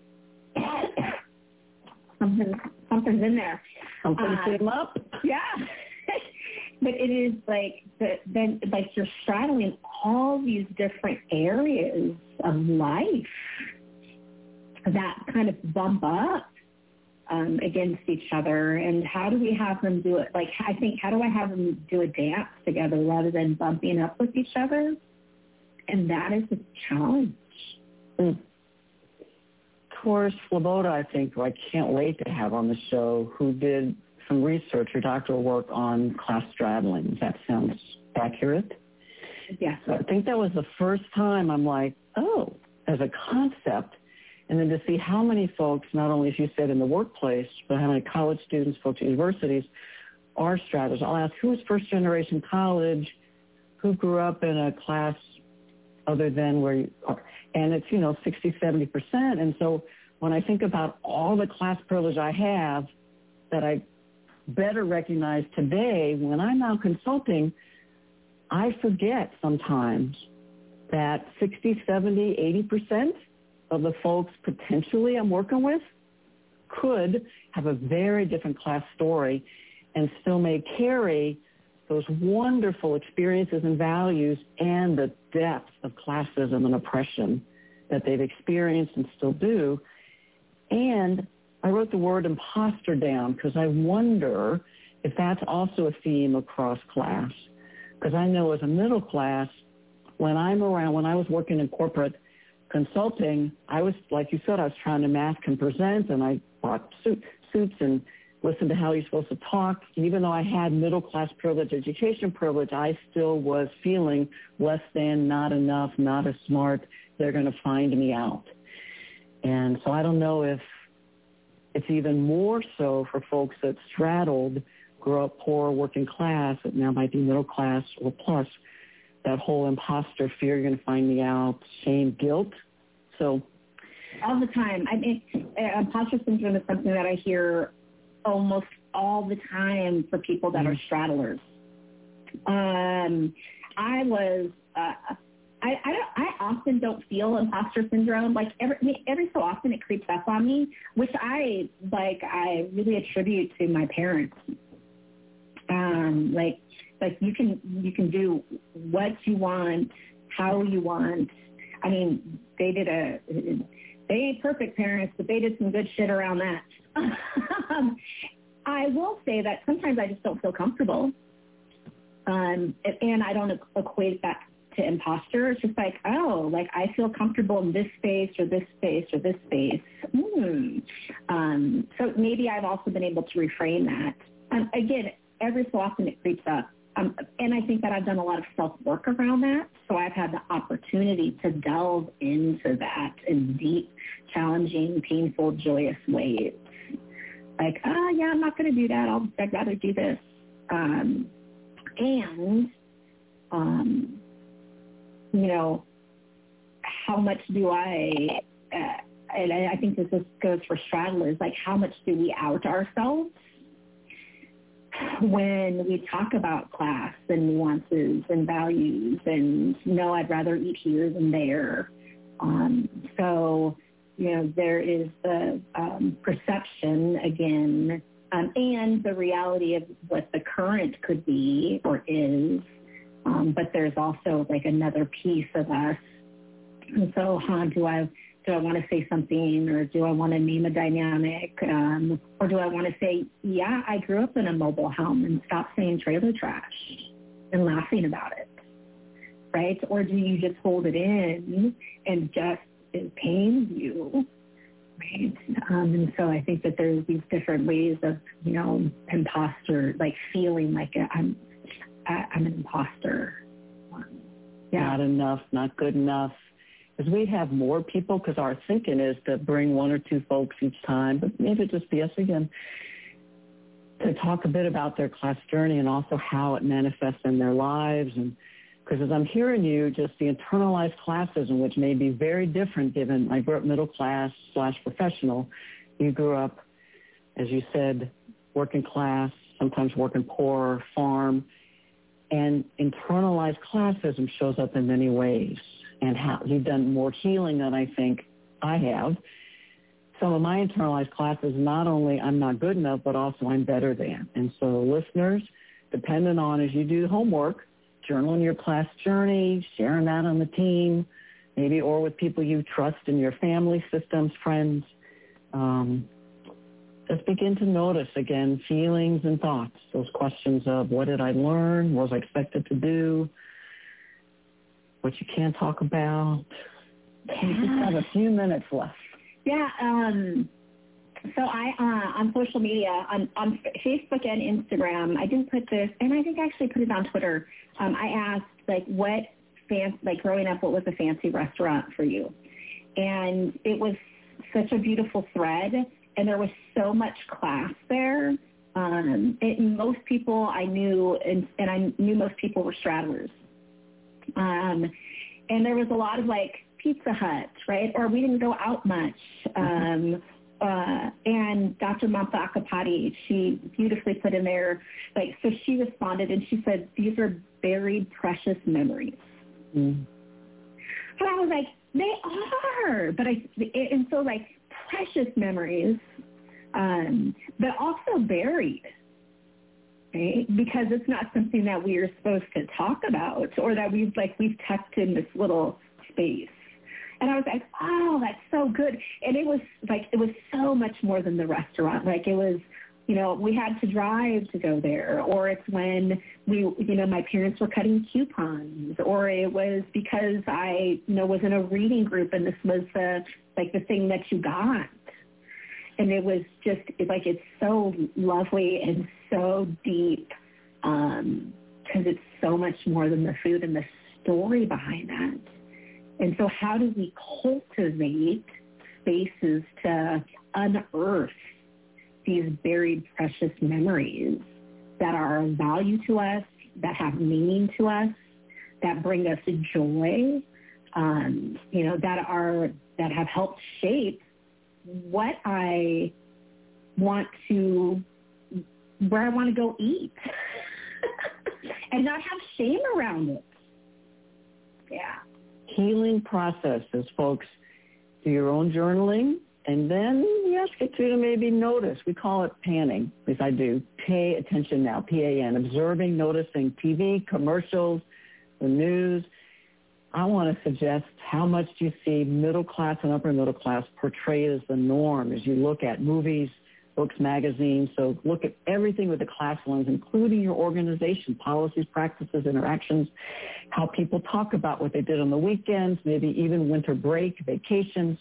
Something, something's in there. Something uh, came up. Yeah. But it is like, the, then, like you're straddling all these different areas of life that kind of bump up um, against each other. And how do we have them do it? Like, I think, how do I have them do a dance together rather than bumping up with each other? And that is a challenge. Mm. Tor Svoboda, I think, who I can't wait to have on the show, who did some research, your doctoral work on class straddling. Does that sound accurate? Yes. So I think that was the first time I'm like, oh, as a concept, and then to see how many folks, not only as you said in the workplace, but how many college students, folks at universities are straddlers. I'll ask, who's first generation college? Who grew up in a class other than where you are? And it's, you know, sixty, seventy percent. And so when I think about all the class privilege I have that I better recognize today, when I'm now consulting, I forget sometimes that sixty, seventy, eighty percent of the folks potentially I'm working with could have a very different class story and still may carry those wonderful experiences and values and the depth of classism and oppression that they've experienced and still do. And I wrote the word imposter down because I wonder if that's also a theme across class. Because I know as a middle class, when I'm around, when I was working in corporate consulting, I was, like you said, I was trying to mask and present, and I bought suit, suits and listened to how you're supposed to talk. Even though I had middle-class privilege, education privilege, I still was feeling less than, not enough, not as smart. They're going to find me out. And so I don't know if it's even more so for folks that straddled, grew up poor, working class, that now might be middle class or plus, that whole imposter fear, you're going to find me out, shame, guilt. So all the time. I mean, uh, imposter syndrome is something that I hear almost all the time for people that are straddlers. Um, I was, uh, I, I, don't, I often don't feel imposter syndrome. Like every, I mean, every so often it creeps up on me, which I, like, I really attribute to my parents. Um, like, like you can, you can do what you want, how you want. I mean, they did a, they ain't perfect parents, but they did some good shit around that. um, I will say that sometimes I just don't feel comfortable. Um, and I don't equate that to imposter. It's just like, oh, like I feel comfortable in this space or this space or this space. Hmm. Um, so maybe I've also been able to reframe that. Um, again, every so often it creeps up. Um, and I think that I've done a lot of self-work around that. So I've had the opportunity to delve into that in deep, challenging, painful, joyous ways. Like, oh, yeah, I'm not going to do that. I'll, I'd rather do this. Um, and, um, you know, how much do I, uh, and I think this is, goes for straddlers, like how much do we out ourselves when we talk about class and nuances and values and, no, I'd rather eat here than there. Um, so, you know, there is the um, perception, again, um, and the reality of what the current could be or is, um, but there's also like another piece of us. And so, huh, do I do I want to say something, or do I want to name a dynamic, um, or do I want to say, yeah, I grew up in a mobile home, and stop saying trailer trash and laughing about it, right? Or do you just hold it in and just it pains you, right? Um, and so I think that there's these different ways of, you know, imposter, like feeling like I'm I'm an imposter. Um, yeah. Not enough, not good enough. Because we have more people, because our thinking is to bring one or two folks each time, but maybe just be us again, to talk a bit about their class journey and also how it manifests in their lives. And because as I'm hearing you, just the internalized classism, which may be very different given I grew up middle class slash professional. You grew up, as you said, working class, sometimes working poor, farm. And internalized classism shows up in many ways. And how you've done more healing than I think I have. Some of my internalized classes, not only I'm not good enough, but also I'm better than. And so listeners, depending on as you do homework, journaling your class journey, sharing that on the team, maybe or with people you trust in your family systems, friends, um, just begin to notice, again, feelings and thoughts, those questions of what did I learn, what was I expected to do, what you can't talk about. Yeah. We just have a few minutes left. Yeah. Um, So I, uh, on social media, on, on Facebook and Instagram, I didn't put this, and I think I actually put it on Twitter. Um, I asked, like, what, fan, like, growing up, what was a fancy restaurant for you? And it was such a beautiful thread, and there was so much class there. Um, it, most people I knew, and, and I knew most people were straddlers. Um, and there was a lot of, like, Pizza Hut, right? Or we didn't go out much. Um, uh, and Doctor Mamta Akapati, she beautifully put in there, like, so she responded and she said, these are very precious memories. Mm. And I was like, they are. But I, and so, like, precious memories, um, but also buried. Right? Because it's not something that we are supposed to talk about or that we've like we've tucked in this little space. And I was like, oh, that's so good. And it was like it was so much more than the restaurant. Like it was, you know, we had to drive to go there, or it's when we, you know, my parents were cutting coupons, or it was because I, you know, was in a reading group and this was the like the thing that you got. And it was just like it's so lovely and so deep um, because it's so much more than the food and the story behind that. And so how do we cultivate spaces to unearth these buried precious memories that are of value to us, that have meaning to us, that bring us joy, um, you know, that are that have helped shape what I want to, where I want to go eat and not have shame around it. Yeah. Healing processes, folks. Do your own journaling, and then we ask you to maybe notice. We call it panning, at least I do. Pay attention now, P A N, observing, noticing T V, commercials, the news. I want to suggest how much do you see middle class and upper middle class portrayed as the norm as you look at movies, books, magazines. So look at everything with the class lens, including your organization, policies, practices, interactions, how people talk about what they did on the weekends, maybe even winter break, vacations,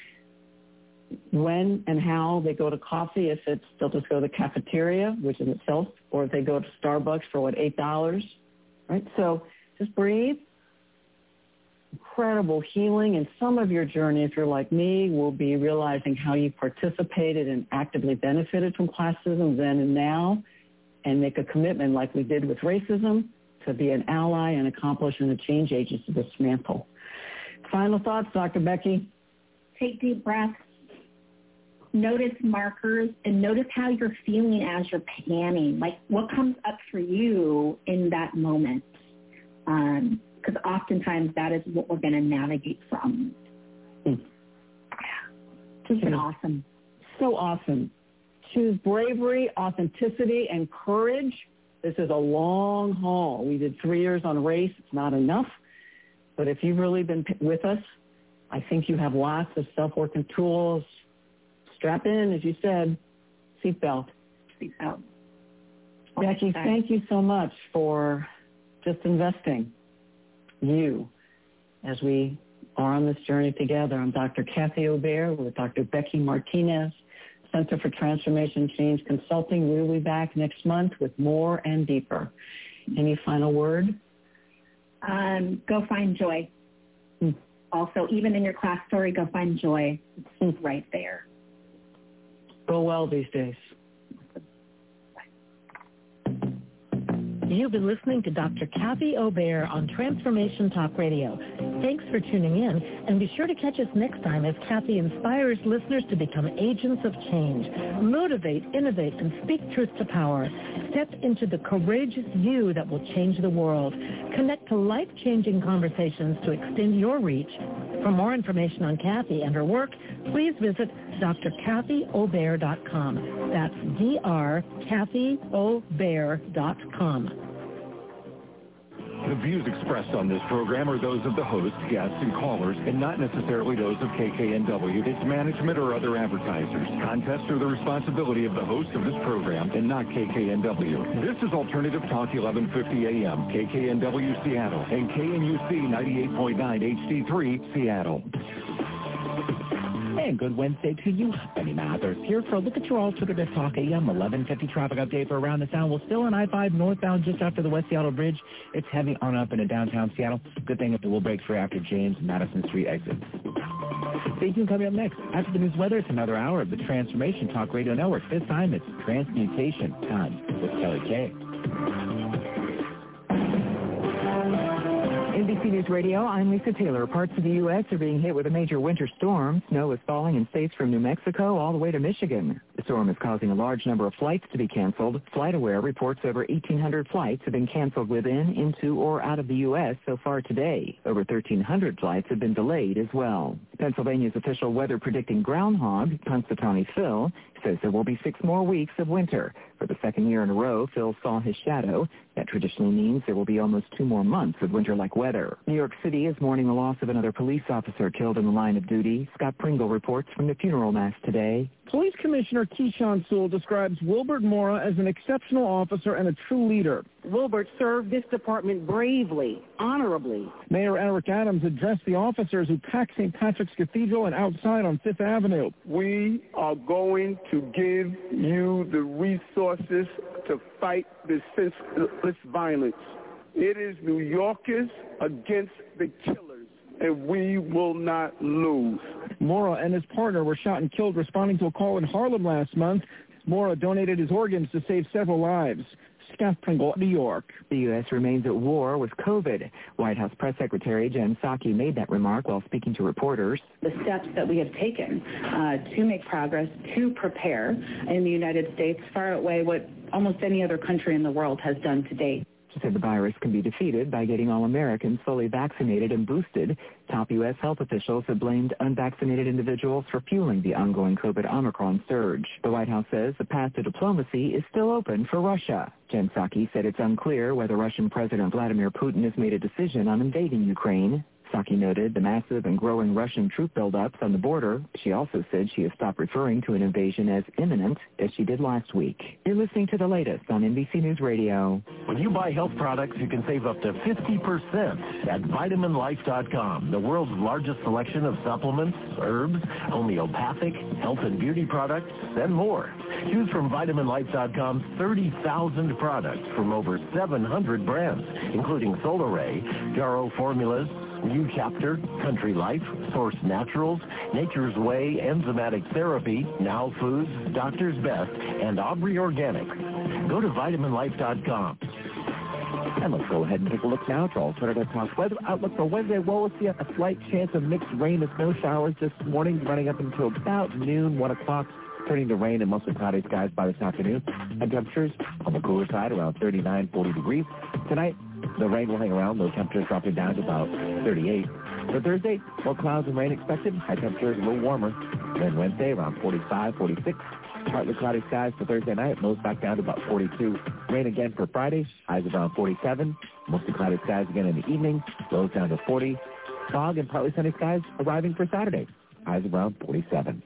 when and how they go to coffee, if it's they'll just go to the cafeteria, which in itself, or if they go to Starbucks for, what, eight dollars, right? So just breathe. Incredible healing, and some of your journey, if you're like me, will be realizing how you participated and actively benefited from classism then and now, and make a commitment like we did with racism to be an ally and accomplish and a change agent to dismantle. Final thoughts, Doctor Becky? Take deep breaths. Notice markers and notice how you're feeling as you're panning, like what comes up for you in that moment. Um, because oftentimes that is what we're going to navigate from. Mm. Yeah. Just been awesome. So awesome. Choose bravery, authenticity, and courage. This is a long haul. We did three years on race. It's not enough. But if you've really been with us, I think you have lots of self-working tools. Strap in, as you said, seatbelt. Seatbelt. Becky, thank you so much for just investing you as we are on this journey together. I'm Doctor Kathy Obear with Doctor Becky Martinez, Center for Transformation Change Consulting. We'll be back next month with more and deeper. Any final word? Um, go find joy. Mm. Also, even in your class story, go find joy. It's right there. Go well these days. You've been listening to Doctor Kathy Obear on Transformation Talk Radio. Thanks for tuning in, and be sure to catch us next time as Kathy inspires listeners to become agents of change, motivate, innovate, and speak truth to power. Step into the courageous you that will change the world. Connect to life-changing conversations to extend your reach. For more information on Kathy and her work, please visit D R Kathy Obear dot com. That's D R Kathy Obear dot com. The views expressed on this program are those of the host, guests, and callers, and not necessarily those of K K N W, its management, or other advertisers. Contests are the responsibility of the host of this program and not K K N W. This is Alternative Talk eleven fifty A M, K K N W Seattle, and K N U C ninety-eight point nine H D three Seattle. And good Wednesday to you. Benny Mathers here for a look at your alternative talk A M eleven fifty traffic update for around the town. We're still on I five northbound just after the West Seattle Bridge. It's heavy on up into downtown Seattle. Good thing if it will break free after James Madison Street exits. Stay tuned. Coming up next, after the news weather, it's another hour of the Transformation Talk Radio Network. This time it's Transmutation Time with Kelly Kay. N B C News Radio, I'm Lisa Taylor. Parts of the U S are being hit with a major winter storm. Snow is falling in states from New Mexico all the way to Michigan. The storm is causing a large number of flights to be canceled. FlightAware reports over eighteen hundred flights have been canceled within, into, or out of the U S so far today. Over thirteen hundred flights have been delayed as well. Pennsylvania's official weather predicting groundhog, Punxsutawney Phil, says there will be six more weeks of winter. For the second year in a row, Phil saw his shadow. That traditionally means there will be almost two more months of winter-like weather. New York City is mourning the loss of another police officer killed in the line of duty. Scott Pringle reports from the funeral mass today. Police Commissioner Keyshawn Sewell describes Wilbert Mora as an exceptional officer and a true leader. Wilbert served this department bravely, honorably. Mayor Eric Adams addressed the officers who packed Saint Patrick's Cathedral and outside on Fifth Avenue. We are going to give you the resources to fight this senseless violence. It is New Yorkers against the killers, and we will not lose. Mora and his partner were shot and killed responding to a call in Harlem last month. Mora donated his organs to save several lives. Scott Pringle, New York. The U S remains at war with COVID. White House Press Secretary Jen Psaki made that remark while speaking to reporters. The steps that we have taken uh, to make progress, to prepare in the United States far outweigh what almost any other country in the world has done to date. She said the virus can be defeated by getting all Americans fully vaccinated and boosted. Top U S health officials have blamed unvaccinated individuals for fueling the ongoing COVID Omicron surge. The White House says the path to diplomacy is still open for Russia. Jen Psaki said it's unclear whether Russian President Vladimir Putin has made a decision on invading Ukraine. Psaki noted the massive and growing Russian troop buildups on the border. She also said she has stopped referring to an invasion as imminent, as she did last week. You're listening to the latest on N B C News Radio. When you buy health products, you can save up to fifty percent at vitamin life dot com, the world's largest selection of supplements, herbs, homeopathic, health and beauty products, and more. Choose from vitamin life dot com's thirty thousand products from over seven hundred brands, including Solaray, Jaro Formulas, New Chapter, Country Life, Source Naturals, Nature's Way, Enzymatic Therapy, Now Foods, Doctor's Best, and Aubrey Organics. Go to vitamin life dot com. And let's go ahead and take a look now at our alternative talk weather outlook for Wednesday. Well, we'll see a slight chance of mixed rain and snow showers this morning, running up until about noon, one o'clock, turning to rain and mostly cloudy skies by this afternoon. And temperatures on the cooler side around thirty-nine, forty degrees. Tonight, the rain will hang around, those temperatures dropping down to about thirty-eight. For Thursday, more clouds and rain expected. High temperatures a little warmer. Then Wednesday, around forty-five, forty-six. Partly cloudy skies for Thursday night. Lows back down to about forty-two. Rain again for Friday. Highs around forty-seven. Mostly cloudy skies again in the evening. Lows down to forty. Fog and partly sunny skies arriving for Saturday. Highs around forty-seven.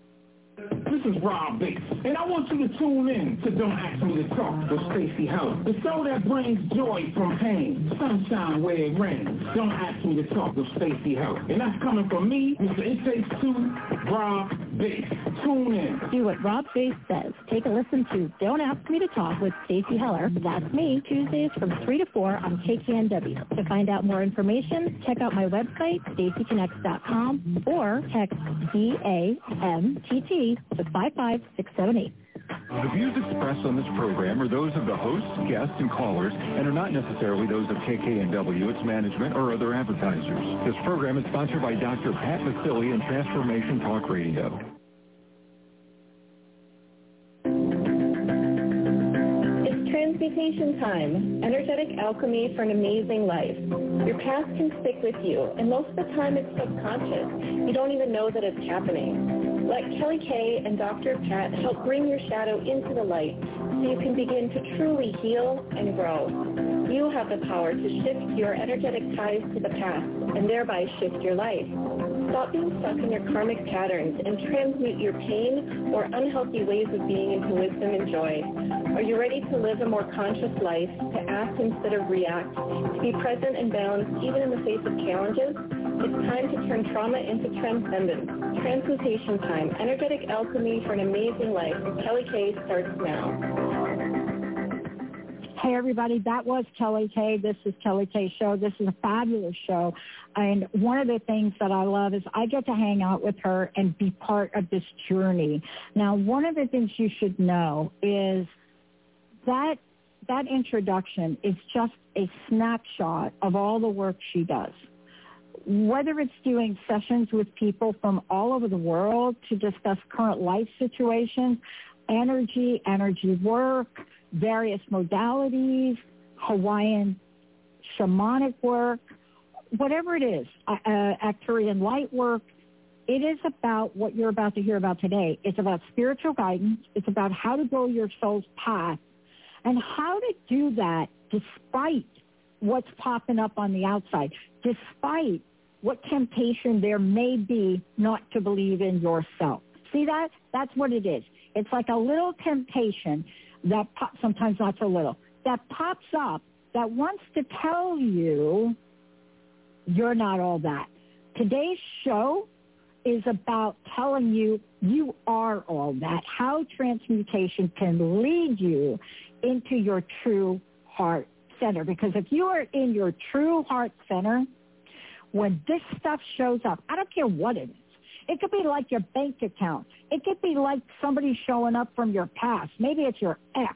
This is Rob Bates, and I want you to tune in to Don't Ask Me to Talk with Stacey Heller, the show that brings joy from pain, sunshine where it rains. Don't Ask Me to Talk with Stacey Heller. And that's coming from me, Mister It Takes Two, Rob Bates. Tune in. Do what Rob Bates says. Take a listen to Don't Ask Me to Talk with Stacey Heller. That's me, Tuesdays from three to four on K K N W. To find out more information, check out my website, stacey connects dot com, or text D A M T T to five five six seven eight. The views expressed on this program are those of the hosts, guests, and callers, and are not necessarily those of K K N W, its management, or other advertisers. This program is sponsored by Doctor Pat Vasili and Transformation Talk Radio. Transmutation time. Energetic alchemy for an amazing life. Your past can stick with you, and most of the time it's subconscious. You don't even know that it's happening. Let Kelly Kay and Doctor Pat help bring your shadow into the light so you can begin to truly heal and grow. You have the power to shift your energetic ties to the past and thereby shift your life. Stop being stuck in your karmic patterns and transmute your pain or unhealthy ways of being into wisdom and joy. Are you ready to live a more conscious life, to act instead of react, to be present and balanced even in the face of challenges? It's time to turn trauma into transcendence. Transmutation time. Energetic alchemy for an amazing life. And Kelly Kay starts now. Hey, everybody, that was Kelly Kay. This is Kelly Kay Show. This is a fabulous show. And one of the things that I love is I get to hang out with her and be part of this journey. Now, one of the things you should know is that that introduction is just a snapshot of all the work she does. Whether it's doing sessions with people from all over the world to discuss current life situations, energy, energy work, various modalities, Hawaiian shamanic work, whatever it is, uh, Arcturian light work, it is about what you're about to hear about today. It's about spiritual guidance. It's about how to go your soul's path and how to do that despite what's popping up on the outside, despite what temptation there may be not to believe in yourself. See that? That's what it is. It's like a little temptation that pop, sometimes not so little, that pops up that wants to tell you you're not all that. Today's show is about telling you you are all that, how transmutation can lead you into your true heart center. Because if you are in your true heart center, when this stuff shows up, I don't care what it is. It could be like your bank account. It could be like somebody showing up from your past. Maybe it's your ex.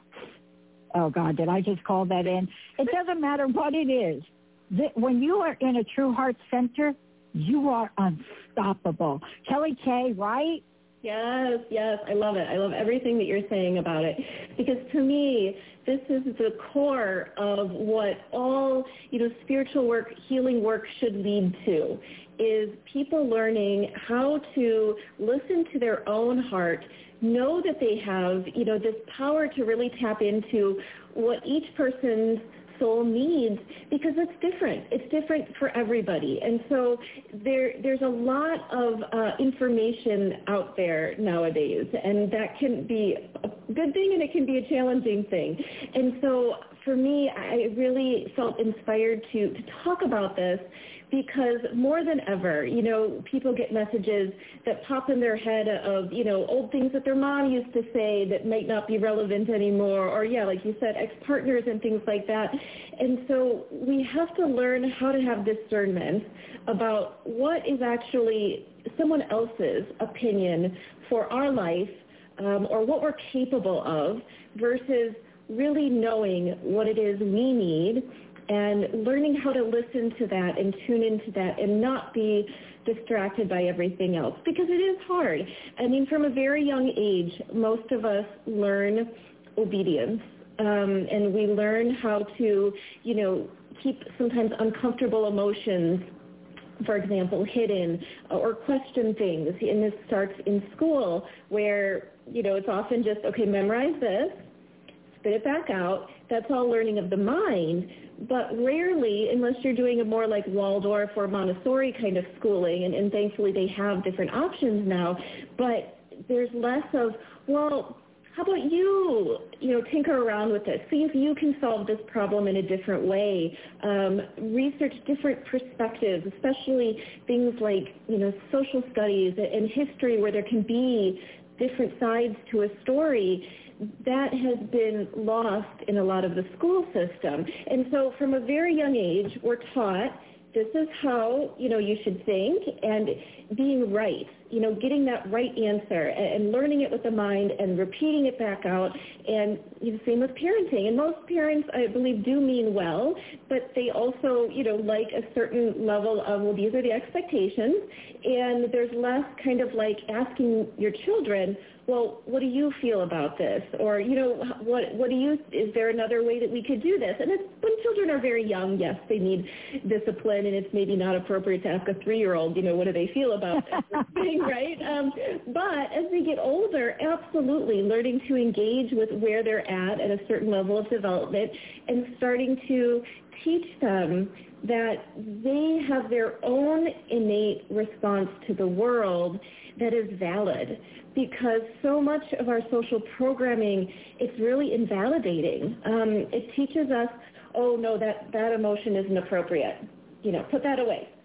Oh, God, did I just call that in? It doesn't matter what it is. When you are in a true heart center, you are unstoppable. Kelly Kay, right? Yes, yes, I love it. I love everything that you're saying about it. Because to me, this is the core of what all, you know, spiritual work, healing work should lead to, is people learning how to listen to their own heart, know that they have, you know, this power to really tap into what each person's soul needs, because it's different. It's different for everybody. And so there, there's a lot of uh, information out there nowadays, and that can be a good thing and it can be a challenging thing. And so for me, I really felt inspired to, to talk about this, because more than ever, you know, people get messages that pop in their head of, you know, old things that their mom used to say that might not be relevant anymore, or, yeah, like you said, ex-partners and things like that. And so we have to learn how to have discernment about what is actually someone else's opinion for our life, um, or what we're capable of, versus really knowing what it is we need and learning how to listen to that and tune into that and not be distracted by everything else, because it is hard. I mean, from a very young age, most of us learn obedience, um, and we learn how to, you know, keep sometimes uncomfortable emotions, for example, hidden, or question things. And this starts in school, where, you know, it's often just, okay, memorize this, spit it back out. That's all learning of the mind. But rarely, unless you're doing a more like Waldorf or Montessori kind of schooling, and, and thankfully they have different options now, but there's less of, well, how about you, you know, tinker around with this, see if you can solve this problem in a different way, um, research different perspectives, especially things like, you know, social studies and history, where there can be different sides to a story. That has been lost in a lot of the school system. And so from a very young age, we're taught this is how, you know, you should think, and being right, you know, getting that right answer and, and learning it with the mind and repeating it back out. And you know, same with parenting. And most parents, I believe, do mean well, but they also, you know, like a certain level of, well, these are the expectations. And there's less kind of like asking your children, well, what do you feel about this? Or, you know, what what do you, is there another way that we could do this? And it's, when children are very young, yes, they need discipline, and it's maybe not appropriate to ask a three-year-old, you know, what do they feel about this thing, right? Um, but as they get older, absolutely, learning to engage with where they're at at a certain level of development, and starting to teach them that they have their own innate response to the world that is valid, because so much of our social programming, it's really invalidating. Um, it teaches us, oh, no, that, that emotion isn't appropriate. You know, put that away.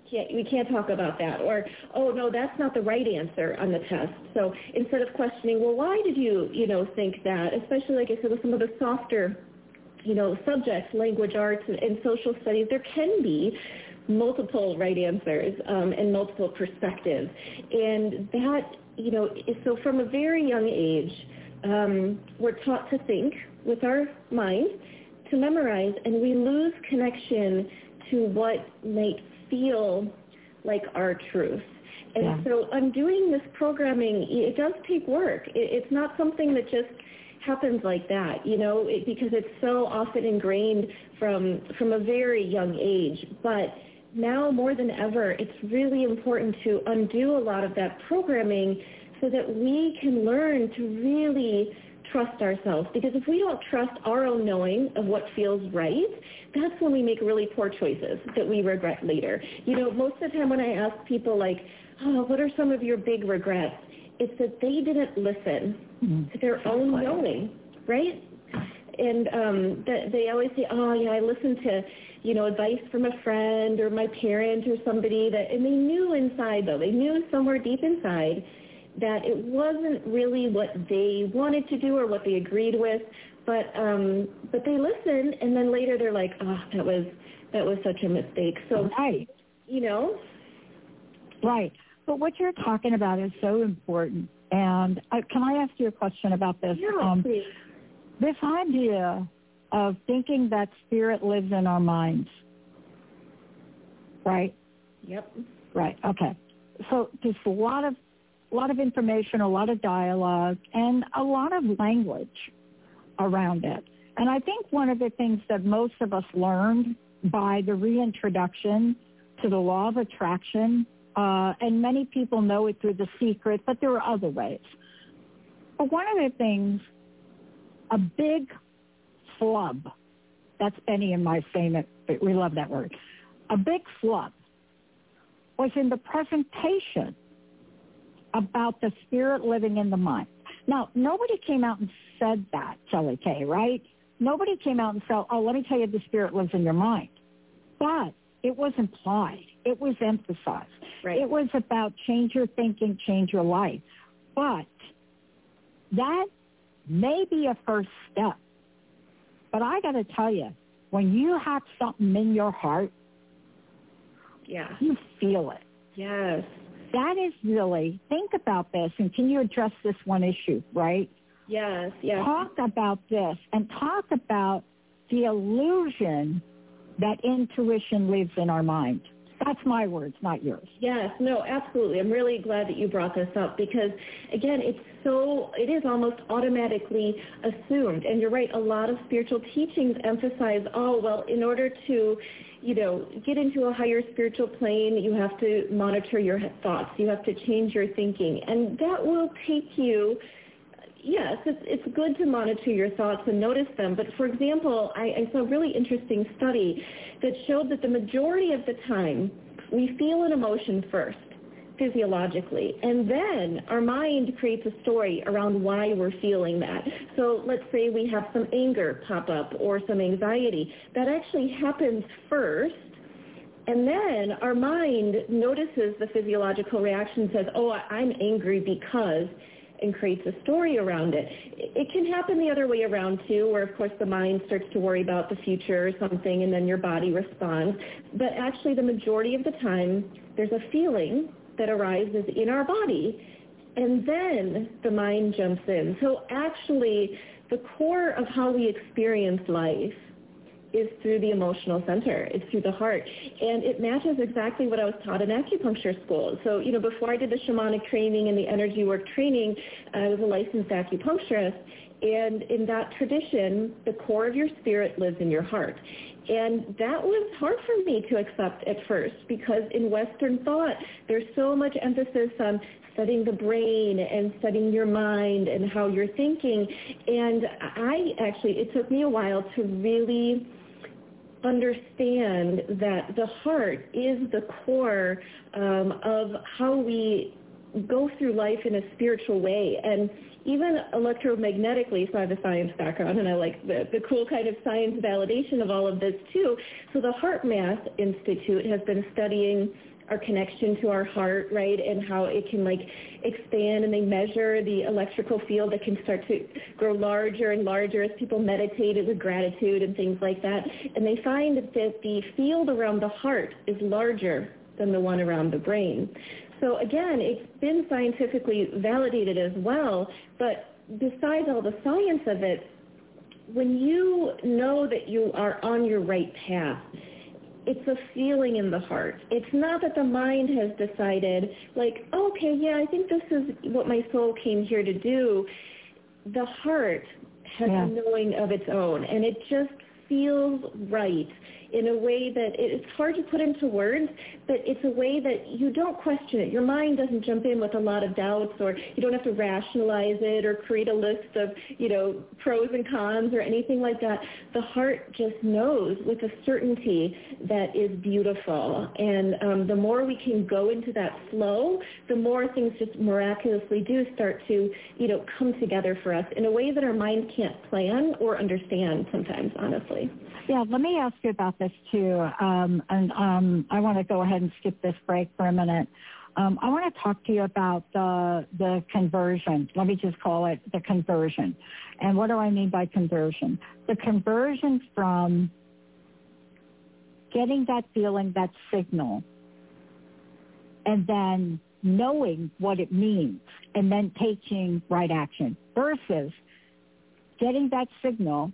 can't, we can't talk about that. Or, oh, no, that's not the right answer on the test. So instead of questioning, well, why did you, you know, think that, especially, like I said, with some of the softer, you know, subjects, language arts and, and social studies, there can be multiple right answers um, and multiple perspectives. And that, you know, is, so from a very young age, um, we're taught to think with our mind, to memorize, and we lose connection to what might feel like our truth. And yeah. so undoing this programming, it does take work. It, it's not something that just happens like that, you know, it, because it's so often ingrained from from a very young age. But now more than ever, it's really important to undo a lot of that programming so that we can learn to really trust ourselves. Because if we don't trust our own knowing of what feels right, that's when we make really poor choices that we regret later. You know, most of the time when I ask people like, oh, what are some of your big regrets? It's that they didn't listen mm-hmm. to their own knowing, right? And um, that they always say, oh, yeah, I listened to, you know, advice from a friend or my parent or somebody that, and they knew inside though, they knew somewhere deep inside that it wasn't really what they wanted to do or what they agreed with, but um, but they listened, and then later they're like, oh, that was that was such a mistake. So, right, you know, right. But what you're talking about is so important. And uh, can I ask you a question about this? Yeah, um, please. This idea of thinking that spirit lives in our minds, right? Yep. Right. Okay. So just a lot of a lot of information, a lot of dialogue, and a lot of language around it. And I think one of the things that most of us learned by the reintroduction to the law of attraction, uh, and many people know it through The Secret, but there are other ways. But one of the things, a big flub, that's Benny and my famous, we love that word, a big flub was in the presentation about the spirit living in the mind. Now, nobody came out and said that, Shelley K., right? Nobody came out and said, oh, let me tell you the spirit lives in your mind. But it was implied. It was emphasized. Right. It was about change your thinking, change your life. But that may be a first step. But I got to tell you, when you have something in your heart, yeah, you feel it. Yes. That is really, think about this, and can you address this one issue, right? Yes, yes. Talk about this, and talk about the illusion that intuition lives in our mind. That's my words, not yours. Yes, no, absolutely. I'm really glad that you brought this up because, again, it's so, it is almost automatically assumed. And you're right, a lot of spiritual teachings emphasize, oh, well, in order to, you know, get into a higher spiritual plane, you have to monitor your thoughts. You have to change your thinking. And that will take you, yes, it's, it's good to monitor your thoughts and notice them. But, for example, I, I saw a really interesting study that showed that the majority of the time we feel an emotion first, physiologically, and then our mind creates a story around why we're feeling that. So let's say we have some anger pop up or some anxiety. That actually happens first, and then our mind notices the physiological reaction, says, oh, I'm angry because, and creates a story around it. It can happen the other way around too, where of course the mind starts to worry about the future or something and then your body responds. But actually the majority of the time there's a feeling that arises in our body and then the mind jumps in. So actually the core of how we experience life is through the emotional center. It's through the heart. And it matches exactly what I was taught in acupuncture school. So, you know, before I did the shamanic training and the energy work training, I was a licensed acupuncturist. And in that tradition, the core of your spirit lives in your heart. And that was hard for me to accept at first because in Western thought, there's so much emphasis on studying the brain and studying your mind and how you're thinking. And I actually, it took me a while to really understand that the heart is the core um, of how we go through life in a spiritual way. And even electromagnetically, so I have a science background and I like the, the cool kind of science validation of all of this too. So the HeartMath Institute has been studying our connection to our heart, right, and how it can like expand, and they measure the electrical field that can start to grow larger and larger as people meditate with gratitude and things like that. And they find that the field around the heart is larger than the one around the brain. So again, it's been scientifically validated as well, but besides all the science of it, when you know that you are on your right path, it's a feeling in the heart. It's not that the mind has decided, like, okay, yeah, I think this is what my soul came here to do. The heart has yeah. a knowing of its own, and it just feels right in a way that it's hard to put into words, but it's a way that you don't question it. Your mind doesn't jump in with a lot of doubts, or you don't have to rationalize it or create a list of, you know, pros and cons or anything like that. The heart just knows with a certainty that is beautiful. And um, the more we can go into that flow, the more things just miraculously do start to, you know, come together for us in a way that our mind can't plan or understand sometimes, honestly. Yeah, let me ask you about this too, um, and um, I want to go ahead and skip this break for a minute. Um, I want to talk to you about the the conversion. Let me just call it the conversion. And what do I mean by conversion? The conversion from getting that feeling, that signal, and then knowing what it means, and then taking right action, versus getting that signal,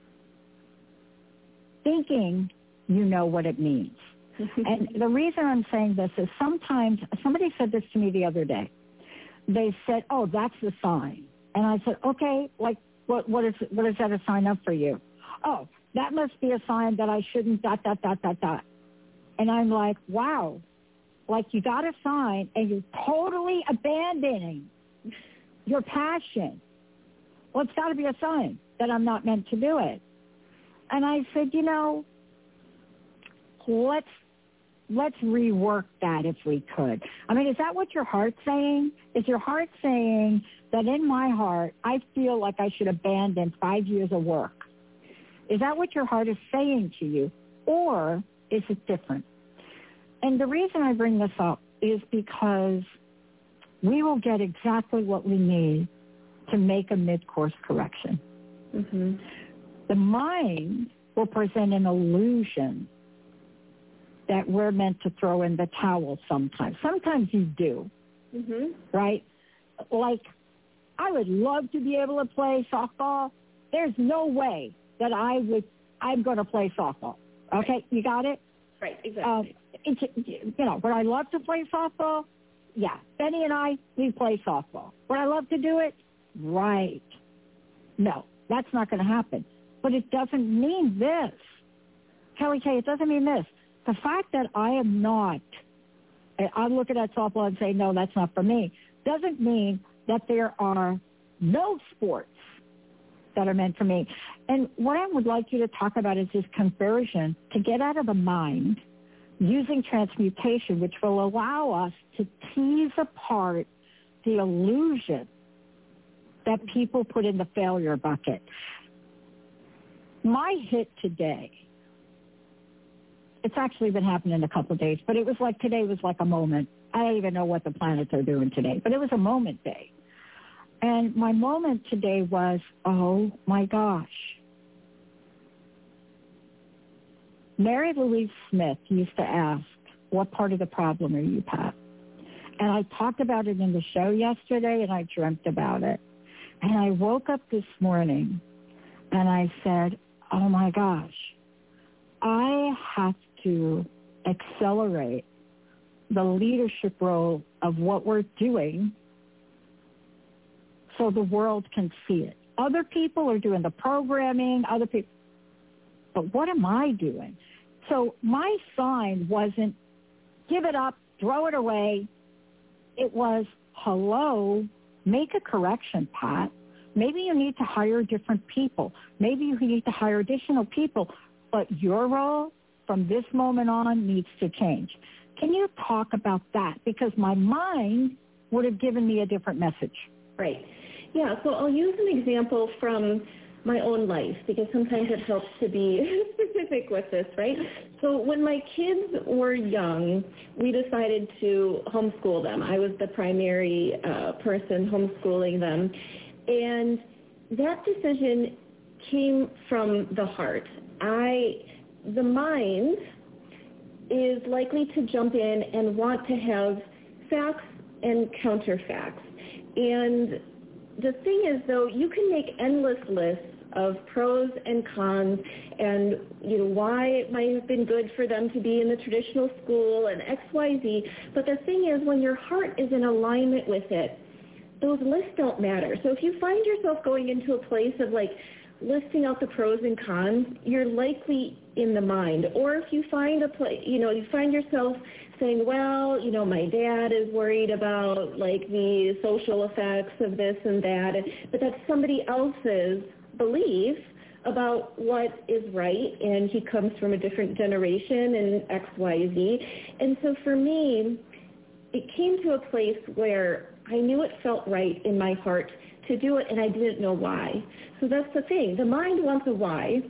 thinking you know what it means. And the reason I'm saying this is sometimes, somebody said this to me the other day. They said, oh, that's the sign. And I said, okay, like, what, what is what is that a sign up for you? Oh, that must be a sign that I shouldn't dot, dot, dot, dot, dot. And I'm like, wow, like you got a sign and you're totally abandoning your passion. Well, it's got to be a sign that I'm not meant to do it. And I said, you know, let's let's rework that if we could. I mean, is that what your heart's saying? Is your heart saying that in my heart, I feel like I should abandon five years of work? Is that what your heart is saying to you? Or is it different? And the reason I bring this up is because we will get exactly what we need to make a mid-course correction. Mm-hmm. The mind will present an illusion that we're meant to throw in the towel sometimes. Sometimes you do, mm-hmm. right? Like, I would love to be able to play softball. There's no way that I would, I'm going to play softball. Okay, right. You got it? Right, exactly. Um, it's, you know, would I love to play softball? Yeah. Benny and I, we play softball. Would I love to do it? Right. No, that's not going to happen. But it doesn't mean this. Kelly Kay, it doesn't mean this. The fact that I am not, I look at that softball and say, no, that's not for me, doesn't mean that there are no sports that are meant for me. And what I would like you to talk about is this conversion to get out of the mind using transmutation, which will allow us to tease apart the illusion that people put in the failure bucket. My hit today, it's actually been happening a couple of days, but it was like today was like a moment. I don't even know what the planets are doing today, but it was a moment day. And my moment today was, oh my gosh. Mary Louise Smith used to ask, what part of the problem are you, Pat? And I talked about it in the show yesterday, and I dreamt about it. And I woke up this morning, and I said, oh my gosh, I have to accelerate the leadership role of what we're doing so the world can see it. Other people are doing the programming, other people, but what am I doing? So my sign wasn't give it up, throw it away. It was, hello, make a correction, Pat. Maybe you need to hire different people. Maybe you need to hire additional people, but your role from this moment on needs to change. Can you talk about that? Because my mind would have given me a different message. Right. Yeah, so I'll use an example from my own life, because sometimes it helps to be specific with this, right? So when my kids were young, we decided to homeschool them. I was the primary uh, person homeschooling them. And that decision came from the heart. I, the mind is likely to jump in and want to have facts and counterfacts. And the thing is, though, you can make endless lists of pros and cons and, you know, why it might have been good for them to be in the traditional school and X, Y, Z. But the thing is, when your heart is in alignment with it, those lists don't matter. So if you find yourself going into a place of, like, listing out the pros and cons, you're likely in the mind. Or if you find a place, you know, you find yourself saying, well, you know, my dad is worried about, like, the social effects of this and that, but that's somebody else's belief about what is right, and he comes from a different generation and X, Y, Z. And so for me, it came to a place where I knew it felt right in my heart to do it, and I didn't know why. So that's the thing. The mind wants a why.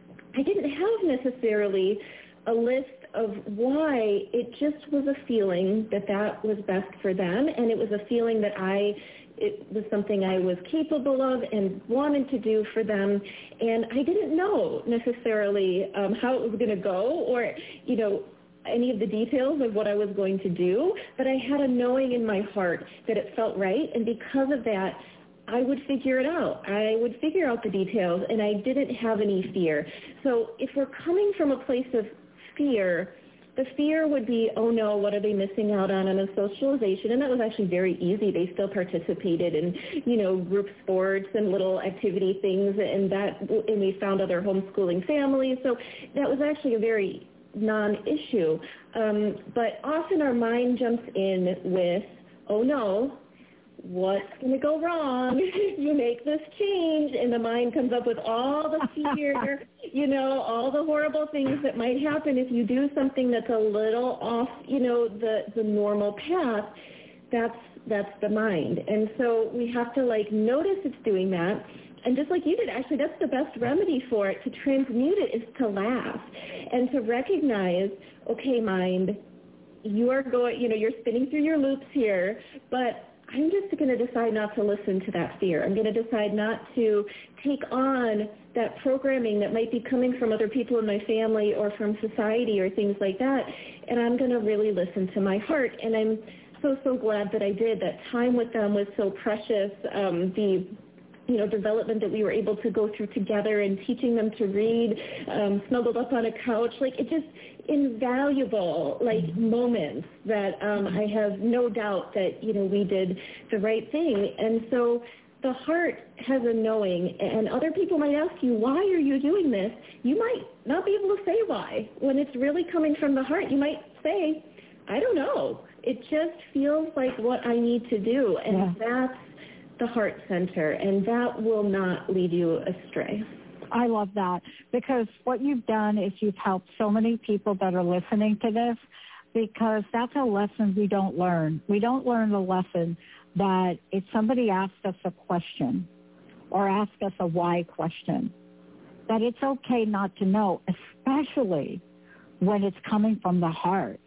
I didn't have necessarily a list of why. It just was a feeling that that was best for them, and it was a feeling that I, it was something I was capable of and wanted to do for them. And I didn't know necessarily um, how it was going to go, or, you know, any of the details of what I was going to do, but I had a knowing in my heart that it felt right, and because of that, I would figure it out. I would figure out the details, and I didn't have any fear. So if we're coming from a place of fear, the fear would be, oh no, what are they missing out on on a socialization? And that was actually very easy. They still participated in, you know, group sports and little activity things, and that, and we found other homeschooling families. So that was actually a very non-issue. Um, but often our mind jumps in with, oh no, what's going to go wrong if you make this change? And the mind comes up with all the fear, you know, all the horrible things that might happen if you do something that's a little off, you know, the, the normal path. That's, that's the mind. And so we have to, like, notice it's doing that. And just like you did, actually, that's the best remedy for it, to transmute it, is to laugh and to recognize, okay, mind, you are going, you know, you're spinning through your loops here, but I'm just going to decide not to listen to that fear. I'm going to decide not to take on that programming that might be coming from other people in my family or from society or things like that, and I'm going to really listen to my heart. And I'm so, so glad that I did. That time with them was so precious. Um, the you know, development that we were able to go through together, and teaching them to read, um, snuggled up on a couch, like, it just invaluable, like, mm-hmm. moments that um, I have no doubt that, you know, we did the right thing. And so the heart has a knowing, and other people might ask you, why are you doing this? You might not be able to say why. When it's really coming from the heart, you might say, I don't know. It just feels like what I need to do, and yeah. that's the heart center, and that will not lead you astray. I love that, because what you've done is you've helped so many people that are listening to this, because that's a lesson we don't learn. We don't learn the lesson that if somebody asks us a question or asks us a why question, that it's okay not to know, especially when it's coming from the heart.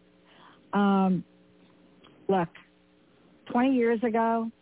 Um, look, twenty years ago,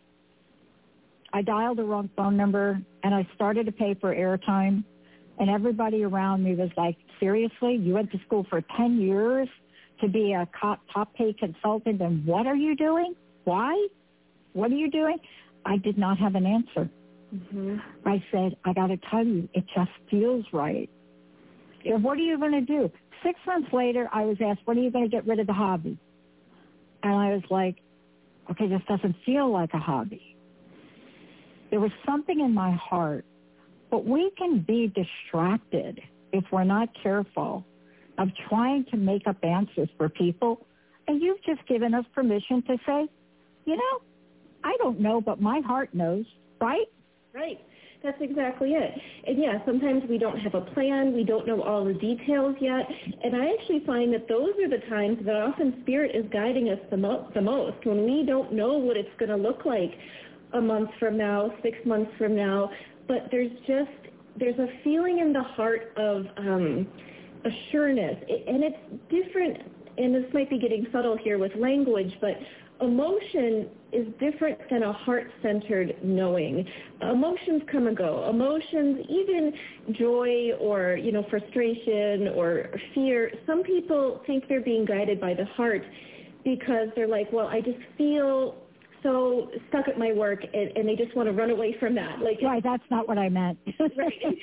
I dialed the wrong phone number, and I started to pay for airtime, and everybody around me was like, seriously, you went to school for ten years to be a top paid consultant, and what are you doing? Why? What are you doing? I did not have an answer. Mm-hmm. I said, I got to tell you, it just feels right. Yeah. Well, what are you going to do? Six months later, I was asked, when are you going to get rid of the hobby? And I was like, okay, this doesn't feel like a hobby. There was something in my heart, but we can be distracted if we're not careful of trying to make up answers for people. And you've just given us permission to say, you know, I don't know, but my heart knows, right? Right. That's exactly it. And yeah, sometimes we don't have a plan. We don't know all the details yet. And I actually find that those are the times that often Spirit is guiding us the, mo- the most, when we don't know what it's going to look like a month from now, six months from now, but there's just there's a feeling in the heart of um, assuredness, and it's different, and this might be getting subtle here with language, but emotion is different than a heart-centered knowing. Emotions come and go. Emotions, even joy or, you know, frustration or fear, some people think they're being guided by the heart because they're like, well, I just feel so stuck at my work, and, and they just want to run away from that. Like, right, that's not what I meant. right,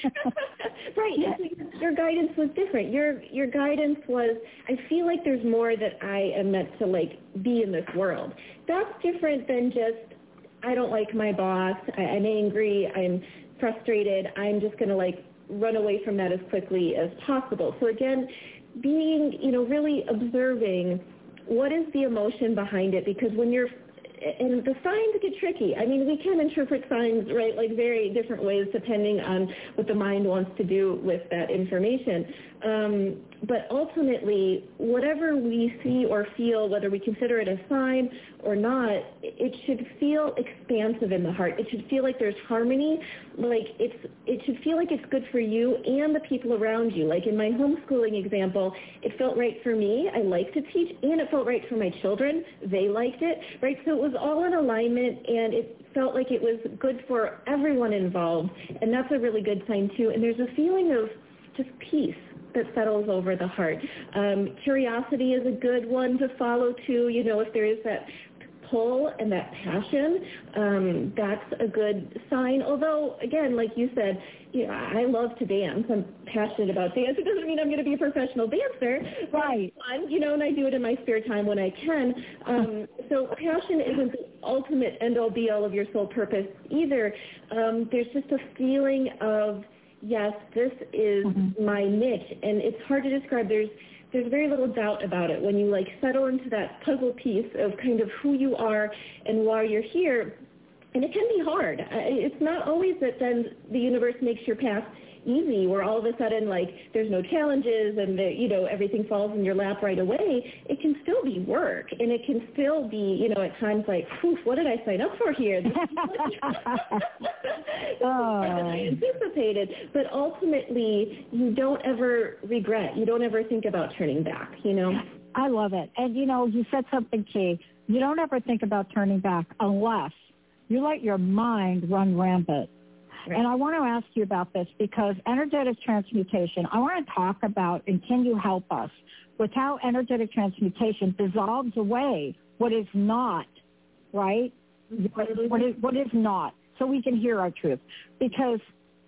right. Your guidance was different. Your your guidance was, I feel like there's more that I am meant to like be in this world. That's different than just, I don't like my boss, I, I'm angry, I'm frustrated, I'm just going to like run away from that as quickly as possible. So again, being, you know, really observing what is the emotion behind it, because when you're and the signs get tricky. I mean, we can interpret signs, right, like very different ways depending on what the mind wants to do with that information. Um, but ultimately, whatever we see or feel, whether we consider it a sign or not, it should feel expansive in the heart. It should feel like there's harmony. Like it's, it should feel like it's good for you and the people around you. Like in my homeschooling example, it felt right for me. I like to teach, and it felt right for my children. They liked it, right? So it was all in alignment, and it felt like it was good for everyone involved, and that's a really good sign too. And there's a feeling of just peace that settles over the heart. Um, curiosity is a good one to follow too. You know, if there is that pull and that passion, um, that's a good sign. Although, again, like you said, you know, I love to dance. I'm passionate about dance. It doesn't mean I'm going to be a professional dancer. Right. Fun, you know, and I do it in my spare time when I can. Um, so passion isn't the ultimate end-all, be-all of your sole purpose either. Um, there's just a feeling of, yes, this is mm-hmm. my niche, and it's hard to describe. There's there's very little doubt about it. When you like settle into that puzzle piece of kind of who you are and why you're here, and it can be hard. It's not always that then the universe makes your path easy, where all of a sudden like there's no challenges and the, you know, everything falls in your lap right away. It can still be work, and it can still be, you know, at times like, poof, what did I sign up for here? This is oh. more than I anticipated. But ultimately, you don't ever regret. You don't ever think about turning back, you know? I love it. And, you know, you said something key. You don't ever think about turning back unless you let your mind run rampant. Right. And I want to ask you about this because energetic transmutation, I want to talk about, and can you help us with how energetic transmutation dissolves away what is not, right? What, what, is, what is not, so we can hear our truth. Because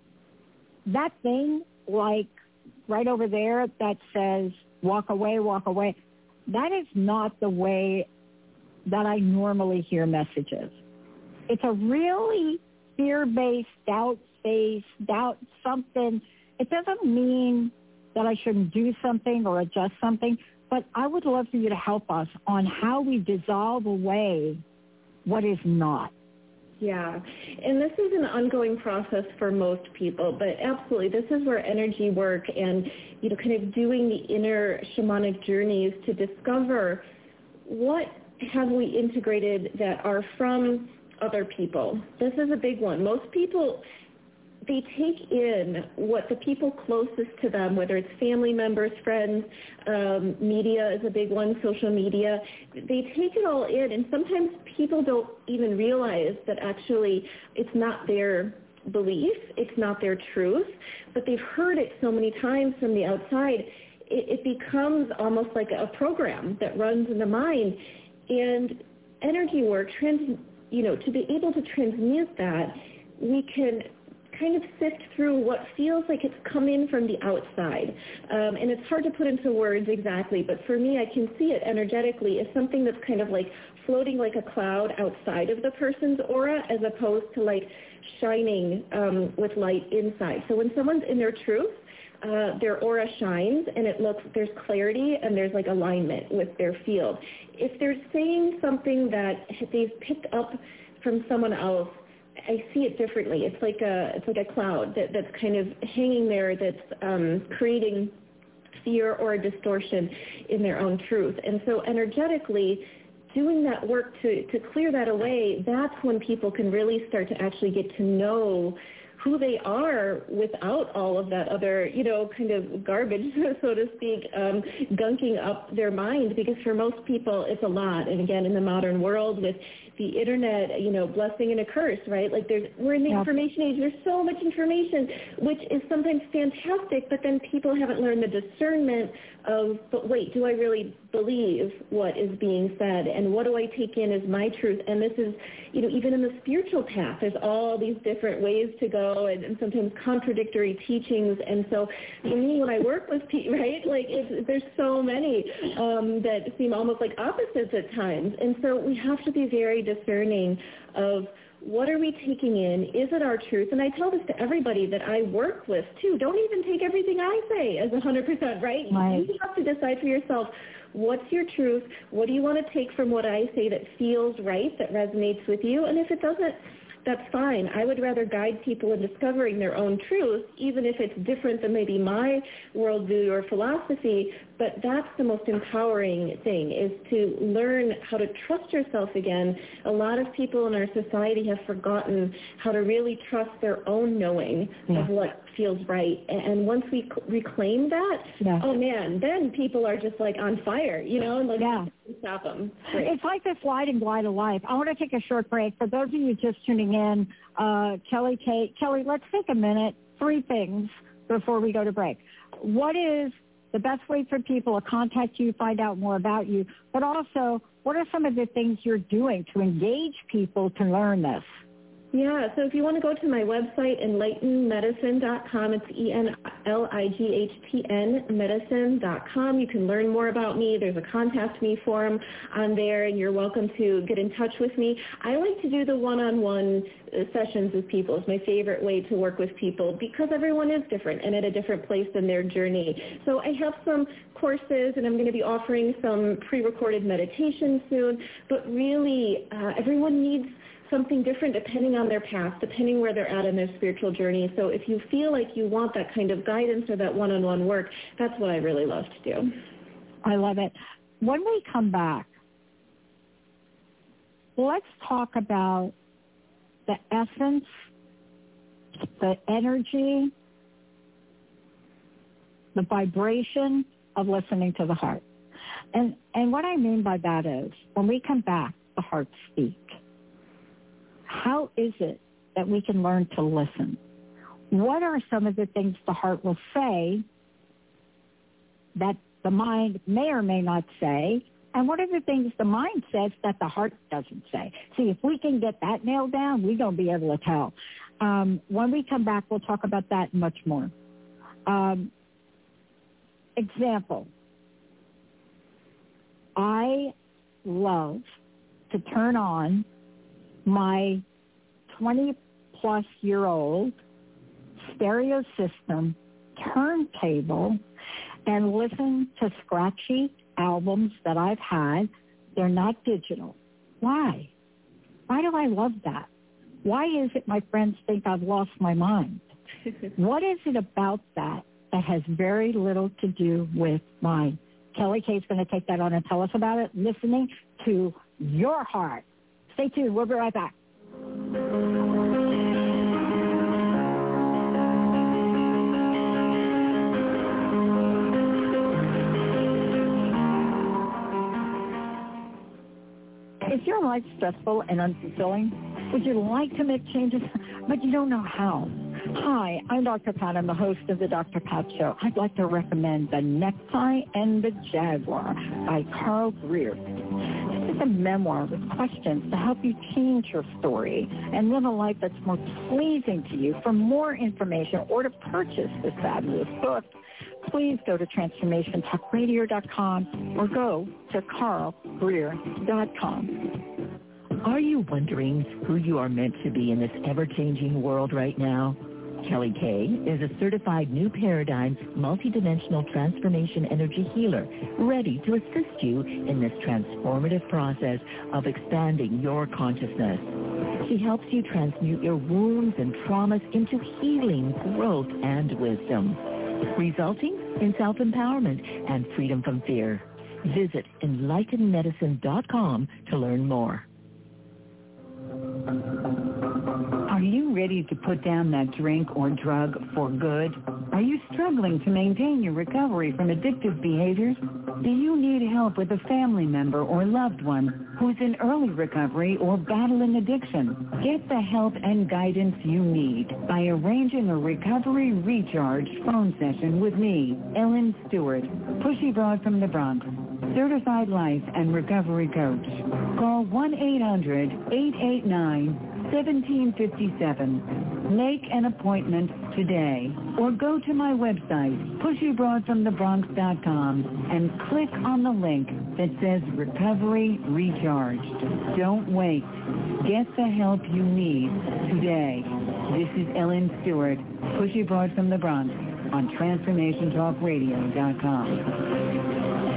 that thing, like right over there that says, walk away, walk away, that is not the way that I normally hear messages. It's a really fear-based, doubt-based, doubt something. It doesn't mean that I shouldn't do something or adjust something, but I would love for you to help us on how we dissolve away what is not. Yeah, and this is an ongoing process for most people, but absolutely, this is where energy work and, you know, kind of doing the inner shamanic journeys to discover what have we integrated that are from other people. This is a big one. Most people, they take in what the people closest to them, whether it's family members, friends, um, media is a big one, social media. They take it all in, and sometimes people don't even realize that actually it's not their belief, it's not their truth, but they've heard it so many times from the outside, it, it becomes almost like a program that runs in the mind. And energy work, trans, you know, to be able to transmute that, we can kind of sift through what feels like it's come in from the outside. Um, and it's hard to put into words exactly, but for me, I can see it energetically as something that's kind of like floating like a cloud outside of the person's aura as opposed to like shining um, with light inside. So when someone's in their truth, Uh, their aura shines and it looks, there's clarity and there's like alignment with their field. If they're saying something that they've picked up from someone else, I see it differently. It's like a, it's like a cloud that, that's kind of hanging there that's um, creating fear or a distortion in their own truth. And so energetically, doing that work to, to clear that away, that's when people can really start to actually get to know who they are without all of that other, you know, kind of garbage, so to speak, um, gunking up their mind, because for most people it's a lot. And again, in the modern world with the internet, you know, blessing and a curse, right? Like there's, we're in the yeah. information age. There's so much information, which is sometimes fantastic, but then people haven't learned the discernment of, but wait, do I really believe what is being said? And what do I take in as my truth? And this is, you know, even in the spiritual path, there's all these different ways to go and, and sometimes contradictory teachings. And so for me, when I work with people, right, like it's, there's so many um, that seem almost like opposites at times. And so we have to be very discerning of what are we taking in? Is it our truth? And I tell this to everybody that I work with, too. Don't even take everything I say as one hundred percent, right? right? You have to decide for yourself, what's your truth? What do you want to take from what I say that feels right, that resonates with you? And if it doesn't, that's fine. I would rather guide people in discovering their own truth, even if it's different than maybe my worldview or philosophy. But that's the most empowering thing, is to learn how to trust yourself again. A lot of people in our society have forgotten how to really trust their own knowing yeah. of what feels right. And once we reclaim that, yeah. oh man, then people are just like on fire, you know, and like yeah. stop them. Great. It's like the slide and glide of life. I want to take a short break. For those of you just tuning in, uh, Kelly, Kate, Kelly, let's take a minute. Three things before we go to break. What is the best way for people to contact you, find out more about you, but also what are some of the things you're doing to engage people to learn this? Yeah, so if you want to go to my website, enlighten medicine dot com, it's E N L I G H T N medicine dot com. You can learn more about me. There's a contact me form on there, and you're welcome to get in touch with me. I like to do the one-on-one sessions with people. It's my favorite way to work with people because everyone is different and at a different place in their journey. So I have some courses, and I'm going to be offering some pre-recorded meditation soon, but really uh, everyone needs something different depending on their path, depending where they're at in their spiritual journey. So if you feel like you want that kind of guidance or that one-on-one work, that's what I really love to do. I love it. When we come back, let's talk about the essence, the energy, the vibration of listening to the heart. And and what I mean by that is, when we come back, the heart speaks. How is it that we can learn to listen? What are some of the things the heart will say that the mind may or may not say? And what are the things the mind says that the heart doesn't say? See, if we can get that nailed down, we're going to be able to tell. Um, when we come back, we'll talk about that much more. Um, example, I love to turn on my twenty-plus-year-old stereo system turntable and listen to scratchy albums that I've had. They're not digital. Why? Why do I love that? Why is it my friends think I've lost my mind? What is it about that that has very little to do with mine? Kelly Kate's going to take that on and tell us about it, listening to your heart. Stay tuned. We'll be right back. Is your life stressful and unfulfilling? Would you like to make changes, but you don't know how? Hi, I'm Doctor Pat. I'm the host of the Doctor Pat Show. I'd like to recommend The Necktie and the Jaguar by Carl Greer. This is a memoir with questions to help you change your story and live a life that's more pleasing to you. For more information or to purchase this fabulous book, please go to transformation talk radio dot com or go to carl greer dot com. Are you wondering who you are meant to be in this ever-changing world right now? Kelly Kay is a certified New Paradigm multidimensional transformation energy healer, ready to assist you in this transformative process of expanding your consciousness. She helps you transmute your wounds and traumas into healing, growth, and wisdom, resulting in self-empowerment and freedom from fear. Visit enlighten medicine dot com to learn more. Are you you ready to put down that drink or drug for good? Are you struggling to maintain your recovery from addictive behaviors? Do you need help with a family member or loved one who's in early recovery or battling addiction? Get the help and guidance you need by arranging a recovery recharge phone session with me, Ellen Stewart, Pushy Broad from the Bronx, certified life and recovery coach. Call one eight hundred, eight eight nine, one seven five seven. Make an appointment today or go to my website, pushy broad from the bronx dot com, and click on the link that says Recovery Recharged. Don't wait. Get the help you need today. This is Ellen Stewart, Pushy Broad from the Bronx on transformation talk radio dot com.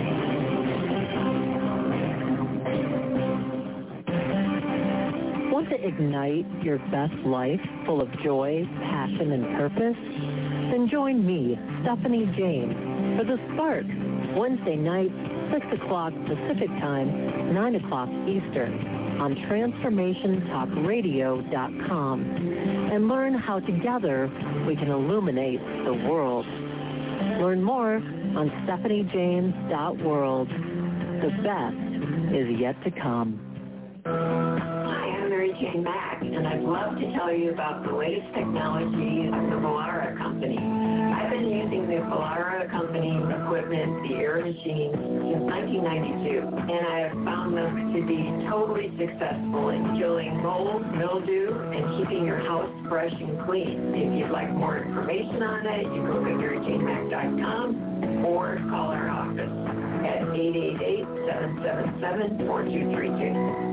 Want to ignite your best life full of joy, passion, and purpose? Then join me, Stephanie James, for The Spark, Wednesday night, six o'clock Pacific Time, nine o'clock Eastern, on transformation talk radio dot com, and learn how together we can illuminate the world. Learn more on stephanie james dot world. The best is yet to come. Jane Mack, and I'd love to tell you about the latest technology of the Vollara company. I've been using the Vollara company equipment, the air machines, since nineteen ninety-two, and I have found them to be totally successful in killing mold, mildew, and keeping your house fresh and clean. If you'd like more information on it, you go to mary jane mack dot com or call our office at eight eight eight, seven seven seven, four two three two.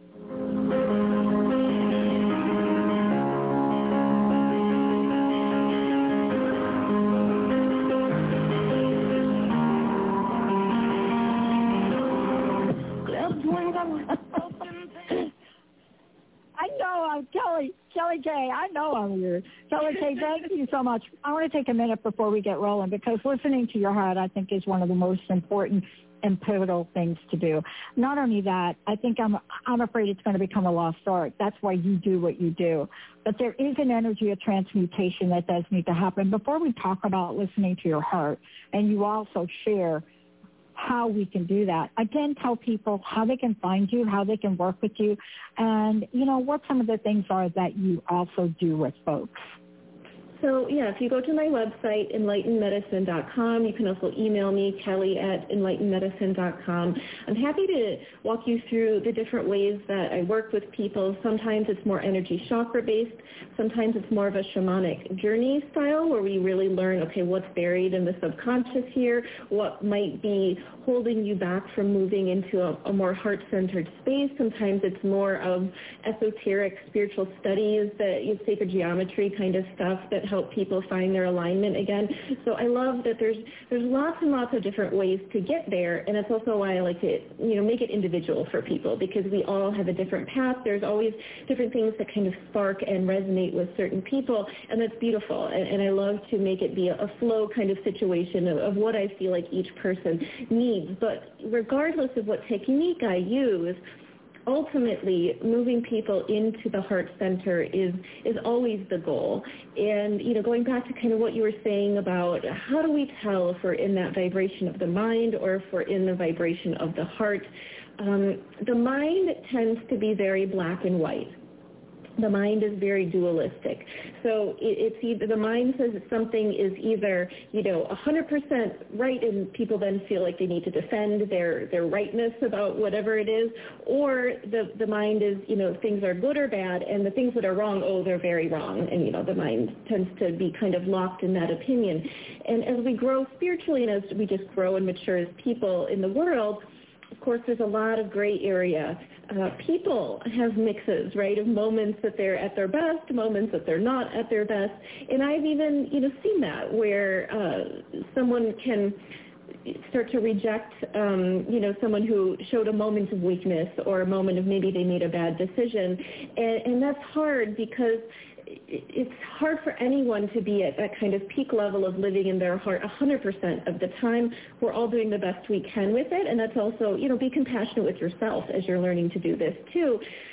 I know I'm Kelly, Kelly Kay. I know I'm here. Kelly Kay, thank you so much. I want to take a minute before we get rolling because listening to your heart, I think, is one of the most important and pivotal things to do. Not only that, I think I'm I'm afraid it's going to become a lost art. That's why you do what you do. But there is an energy of transmutation that does need to happen. Before we talk about listening to your heart, and you also share how we can do that. Again, tell people how they can find you, how they can work with you, and, you know, what some of the things are that you also do with folks. So, yeah, if you go to my website, enlighten medicine dot com, you can also email me, Kelly at enlighten medicine dot com. I'm happy to walk you through the different ways that I work with people. Sometimes it's more energy chakra-based. Sometimes it's more of a shamanic journey style where we really learn, okay, what's buried in the subconscious here, what might be holding you back from moving into a, a more heart-centered space. Sometimes it's more of esoteric spiritual studies, that you know, sacred geometry kind of stuff that help people find their alignment again. So I love that there's there's lots and lots of different ways to get there, and it's also why I like to you know make it individual for people, because we all have a different path. There's always different things that kind of spark and resonate with certain people, and that's beautiful. And, and I love to make it be a, a flow kind of situation of, of what I feel like each person needs. But regardless of what technique I use, ultimately, moving people into the heart center is is always the goal. And, you know, going back to kind of what you were saying about how do we tell if we're in that vibration of the mind or if we're in the vibration of the heart, um, the mind tends to be very black and white. The mind is very dualistic. So it, it's either, the mind says that something is either, you know, one hundred percent right, and people then feel like they need to defend their, their rightness about whatever it is, or the, the mind is, you know, things are good or bad, and the things that are wrong, oh, they're very wrong. And, you know, the mind tends to be kind of locked in that opinion. And as we grow spiritually and as we just grow and mature as people in the world, of course, there's a lot of gray area. Uh, people have mixes, right, of moments that they're at their best, moments that they're not at their best. And I've even, you know, seen that where uh, someone can start to reject, um, you know, someone who showed a moment of weakness or a moment of maybe they made a bad decision. And, and that's hard because it's hard for anyone to be at that kind of peak level of living in their heart one hundred percent of the time. We're all doing the best we can with it, and that's also, you know, be compassionate with yourself as you're learning to do this too.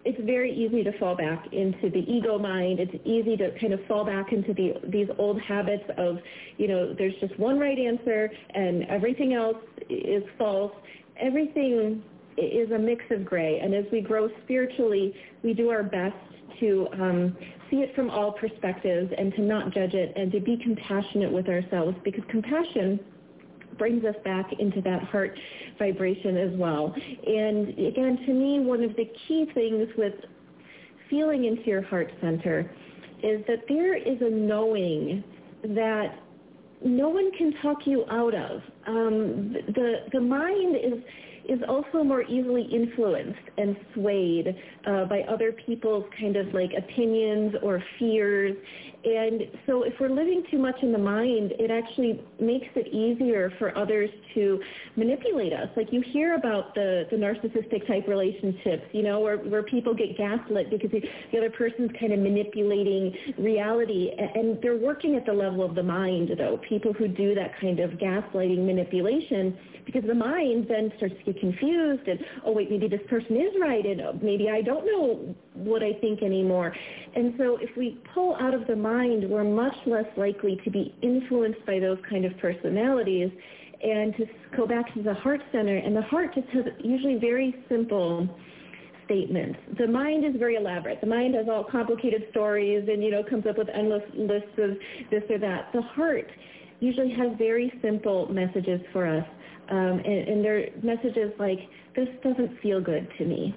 it's very easy to fall back into the ego mind. It's easy to kind of fall back into the, these old habits of, you know, there's just one right answer and everything else is false. Everything is a mix of gray. And as we grow spiritually, we do our best to um, see it from all perspectives and to not judge it and to be compassionate with ourselves, because compassion brings us back into that heart vibration as well. And again, to me, one of the key things with feeling into your heart center is that there is a knowing that no one can talk you out of. Um, the, the mind is is also more easily influenced and swayed uh, by other people's kind of like opinions or fears. And so if we're living too much in the mind, it actually makes it easier for others to manipulate us. Like you hear about the, the narcissistic type relationships, you know, where, where people get gaslit because the, the other person's kind of manipulating reality. And they're working at the level of the mind, though, people who do that kind of gaslighting manipulation, because the mind then starts to get confused and, oh, wait, maybe this person is right, and oh, maybe I don't know what I think anymore. And so if we pull out of the mind, we're much less likely to be influenced by those kind of personalities and to go back to the heart center. And the heart just has usually very simple statements. The mind is very elaborate. The mind has all complicated stories and, you know, comes up with endless lists of this or that. The heart usually has very simple messages for us. Um, and, and they're messages like, this doesn't feel good to me.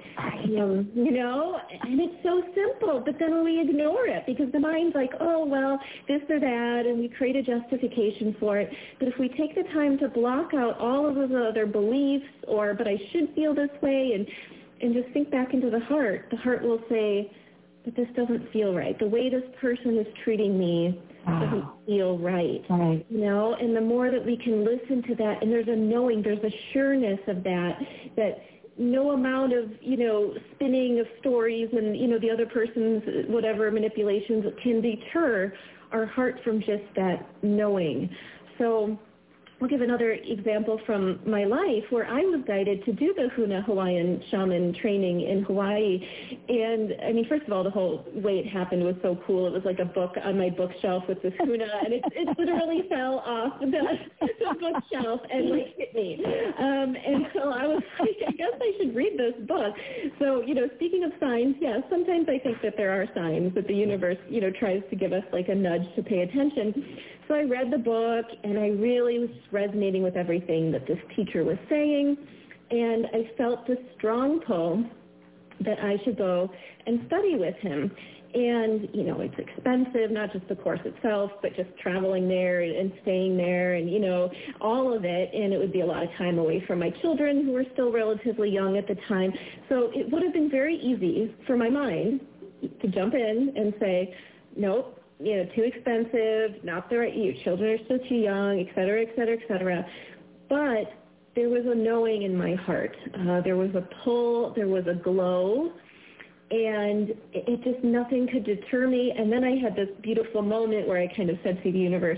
Um, you know, and it's so simple, but then we ignore it because the mind's like, oh, well, this or that, and we create a justification for it. But if we take the time to block out all of those other beliefs or, but I should feel this way, and, and just think back into the heart, the heart will say, but this doesn't feel right. The way this person is treating me doesn't feel right, right, you know, and the more that we can listen to that, and there's a knowing, there's a sureness of that, that no amount of, you know, spinning of stories and, you know, the other person's whatever manipulations can deter our heart from just that knowing. So I'll give another example from my life where I was guided to do the Huna Hawaiian shaman training in Hawaii. And, I mean, first of all, the whole way it happened was so cool. It was like a book on my bookshelf with this Huna, and it, it literally fell off the, the bookshelf and, like, hit me. Um, and so I was like, I guess I should read this book. So, you know, speaking of signs, yes, sometimes I think that there are signs that the universe, you know, tries to give us, like, a nudge to pay attention. So I read the book, and I really was resonating with everything that this teacher was saying, and I felt this strong pull that I should go and study with him. And, you know, it's expensive, not just the course itself, but just traveling there and staying there and, you know, all of it. And it would be a lot of time away from my children, who were still relatively young at the time. So it would have been very easy for my mind to jump in and say, nope, you know, too expensive, not the right, your children are still too young, et cetera, et cetera, et cetera. But there was a knowing in my heart. Uh, there was a pull, there was a glow, and it, it just, nothing could deter me. And then I had this beautiful moment where I kind of said to the universe,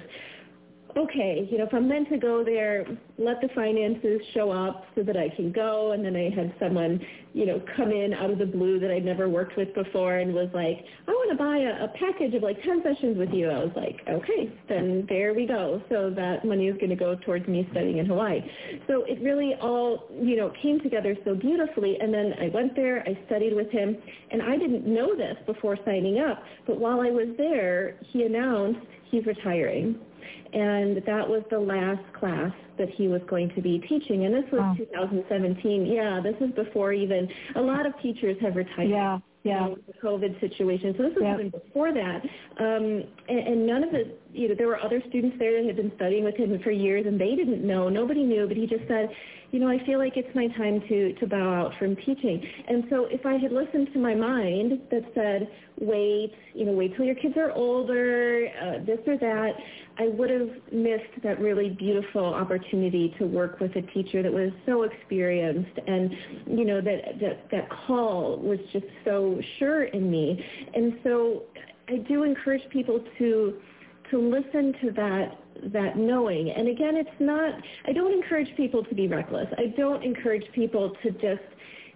okay, you know, if I'm meant to go there, let the finances show up so that I can go. And then I had someone, you know, come in out of the blue that I'd never worked with before and was like, I want to buy a, a package of like ten sessions with you. I was like, okay, then there we go. So that money is going to go towards me studying in Hawaii. So it really all, you know, came together so beautifully. And then I went there, I studied with him, and I didn't know this before signing up. But while I was there, he announced he's retiring. And that was the last class that he was going to be teaching. And this was oh. two thousand seventeen. Yeah, this is before even, a lot of teachers have retired. Yeah, yeah. You know, with the COVID situation. So this was yep. even before that. Um, and, and none of it, you know, there were other students there that had been studying with him for years, and they didn't know. Nobody knew, but he just said, you know, I feel like it's my time to, to bow out from teaching. And so if I had listened to my mind that said, wait, you know, wait till your kids are older, uh, this or that, I would have missed that really beautiful opportunity to work with a teacher that was so experienced, and, you know, that, that, that call was just so sure in me. And so I do encourage people to to listen to that that knowing. And again, it's not, I don't encourage people to be reckless. I don't encourage people to just,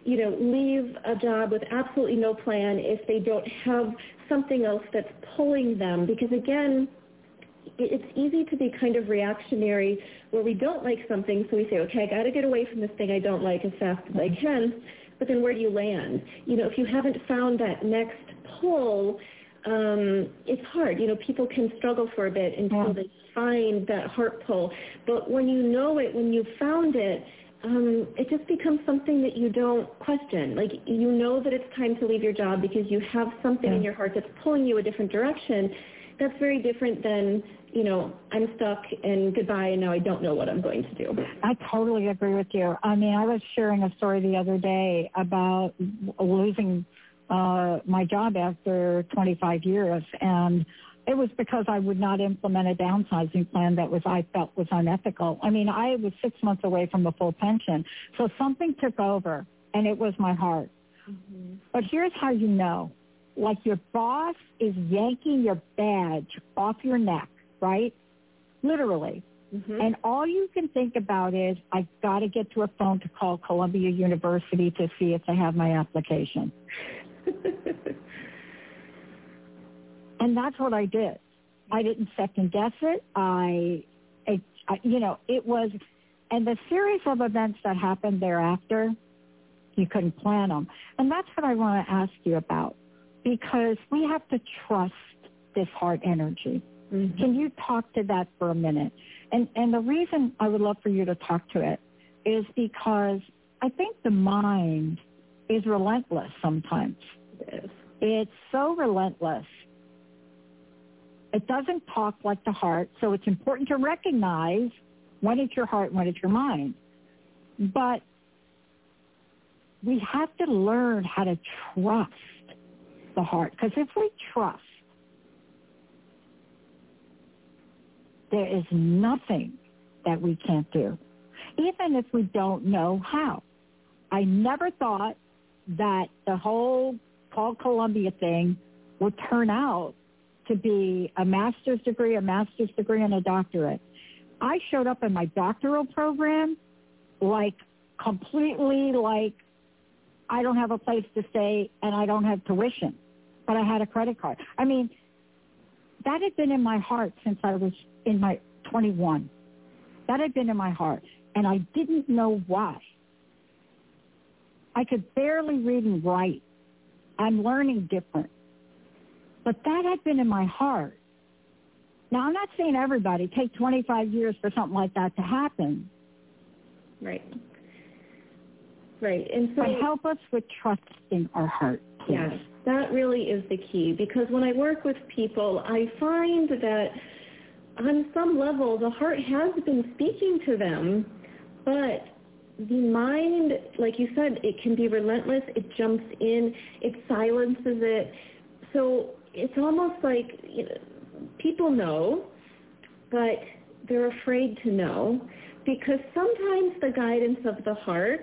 you know, leave a job with absolutely no plan if they don't have something else that's pulling them. Because again, it's easy to be kind of reactionary where we don't like something, so we say, okay, I got to get away from this thing I don't like as fast as I can. But then where do you land? You know, if you haven't found that next pull, um, it's hard. You know, people can struggle for a bit until they find that heart pull. But when you know it, when you've found it, Um, it just becomes something that you don't question. Like, you know that it's time to leave your job because you have something yeah. in your heart that's pulling you a different direction. That's very different than, you know, I'm stuck and goodbye and now I don't know what I'm going to do. I totally agree with you. I mean, I was sharing a story the other day about losing uh, my job after twenty-five years, and it was because I would not implement a downsizing plan that was I felt was unethical. I mean, I was six months away from a full pension. So something took over, and it was my heart. Mm-hmm. But here's how you know. Like your boss is yanking your badge off your neck, right? Literally. Mm-hmm. And all you can think about is, I've got to get to a phone to call Columbia University to see if they have my application. And that's what I did. I didn't second guess it. I, it, I, you know, it was, and the series of events that happened thereafter, you couldn't plan them. And that's what I want to ask you about, because we have to trust this heart energy. Mm-hmm. Can you talk to that for a minute? And and the reason I would love for you to talk to it is because I think the mind is relentless sometimes. It is. It's so relentless. It doesn't talk like the heart, so it's important to recognize when it's your heart and when it's your mind. But we have to learn how to trust the heart, because if we trust, there is nothing that we can't do, even if we don't know how. I never thought that the whole Call Columbia thing would turn out to be a master's degree, a master's degree, and a doctorate. I showed up in my doctoral program like completely like I don't have a place to stay and I don't have tuition, but I had a credit card. I mean, that had been in my heart since I was in my twenty-one. That had been in my heart, and I didn't know why. I could barely read and write. I'm learning different. But that had been in my heart. Now, I'm not saying everybody take twenty-five years for something like that to happen. Right. Right. And so, but help us with trusting our heart. Please. Yes, that really is the key, because when I work with people, I find that on some level the heart has been speaking to them, but the mind, like you said, it can be relentless. It jumps in. It silences it. So it's almost like, you know, people know, but they're afraid to know, because sometimes the guidance of the heart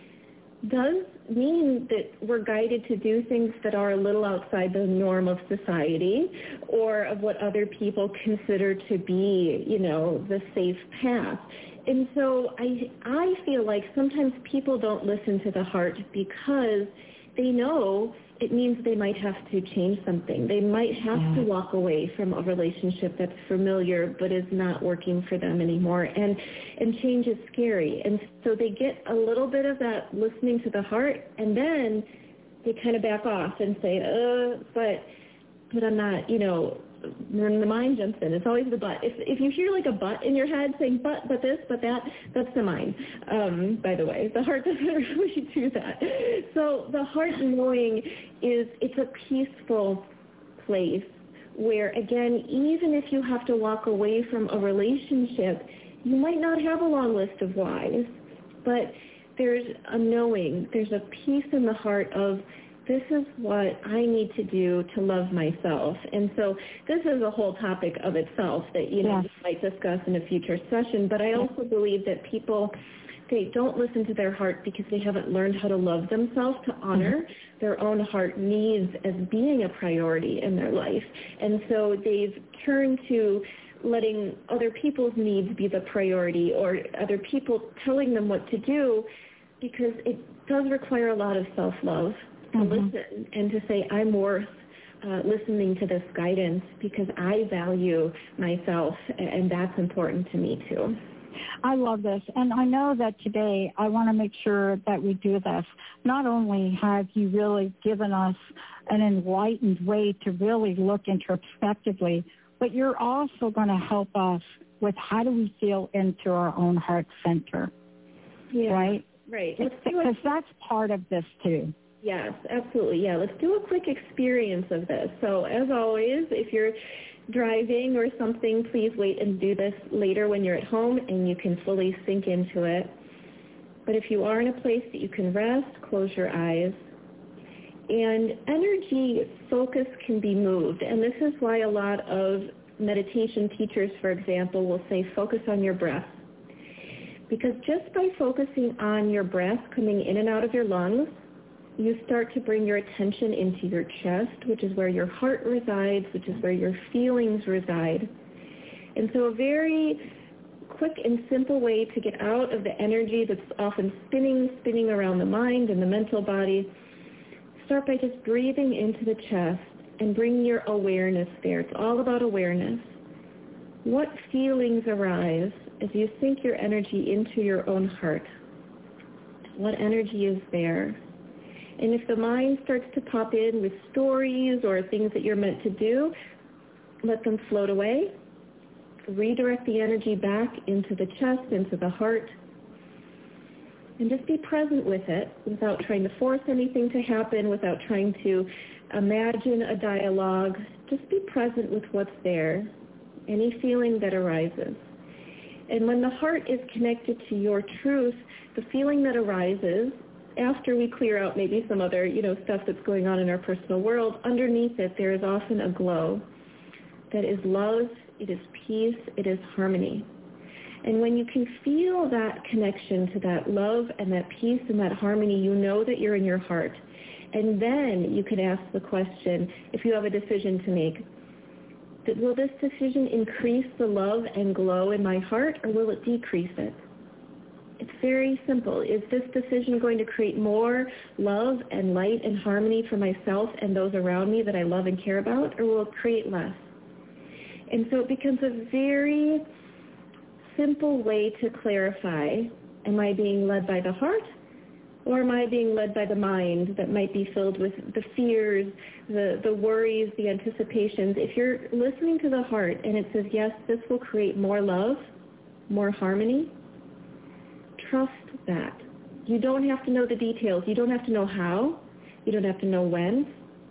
does mean that we're guided to do things that are a little outside the norm of society or of what other people consider to be, you know, the safe path. And so I I feel like sometimes people don't listen to the heart because they know it means they might have to change something. They might have yeah. to walk away from a relationship that's familiar but is not working for them anymore. And and change is scary. And so they get a little bit of that listening to the heart, and then they kind of back off and say, uh, but but I'm not, you know, when the mind jumps in, it's always the but. If if you hear like a but in your head saying but, but this, but that, that's the mind, um, by the way. The heart doesn't really do that. So the heart knowing is, it's a peaceful place where, again, even if you have to walk away from a relationship, you might not have a long list of whys, but there's a knowing, there's a peace in the heart of, this is what I need to do to love myself. And so this is a whole topic of itself that, you know, yes. we might discuss in a future session. But I also believe that people, they don't listen to their heart because they haven't learned how to love themselves, to honor mm-hmm. their own heart needs as being a priority in their life. And so they've turned to letting other people's needs be the priority, or other people telling them what to do, because it does require a lot of self-love to mm-hmm. listen and to say, I'm worth uh, listening to this guidance because I value myself, and that's important to me too. I love this, and I know that today I want to make sure that we do this. Not only have you really given us an enlightened way to really look introspectively, but you're also going to help us with how do we feel into our own heart center, yeah, right? Right. Because that's part of this too. Yes, absolutely. Yeah, let's do a quick experience of this. So as always, if you're driving or something, please wait and do this later when you're at home and you can fully sink into it. But if you are in a place that you can rest, close your eyes. And energy focus can be moved. And this is why a lot of meditation teachers, for example, will say focus on your breath. Because just by focusing on your breath coming in and out of your lungs, you start to bring your attention into your chest, which is where your heart resides, which is where your feelings reside. And so a very quick and simple way to get out of the energy that's often spinning, spinning around the mind and the mental body, start by just breathing into the chest and bring your awareness there. It's all about awareness. What feelings arise as you sink your energy into your own heart? What energy is there? And if the mind starts to pop in with stories or things that you're meant to do, let them float away. Redirect the energy back into the chest, into the heart, and just be present with it without trying to force anything to happen, without trying to imagine a dialogue. Just be present with what's there, any feeling that arises. And when the heart is connected to your truth, the feeling that arises, after we clear out maybe some other, you know, stuff that's going on in our personal world, underneath it there is often a glow that is love, it is peace, it is harmony. And when you can feel that connection to that love and that peace and that harmony, you know that you're in your heart. And then you can ask the question, if you have a decision to make, that will this decision increase the love and glow in my heart, or will it decrease it? It's very simple. Is this decision going to create more love and light and harmony for myself and those around me that I love and care about, or will it create less? And so it becomes a very simple way to clarify, am I being led by the heart, or am I being led by the mind that might be filled with the fears, the, the worries, the anticipations? If you're listening to the heart and it says, yes, this will create more love, more harmony, trust that. You don't have to know the details. You don't have to know how. You don't have to know when.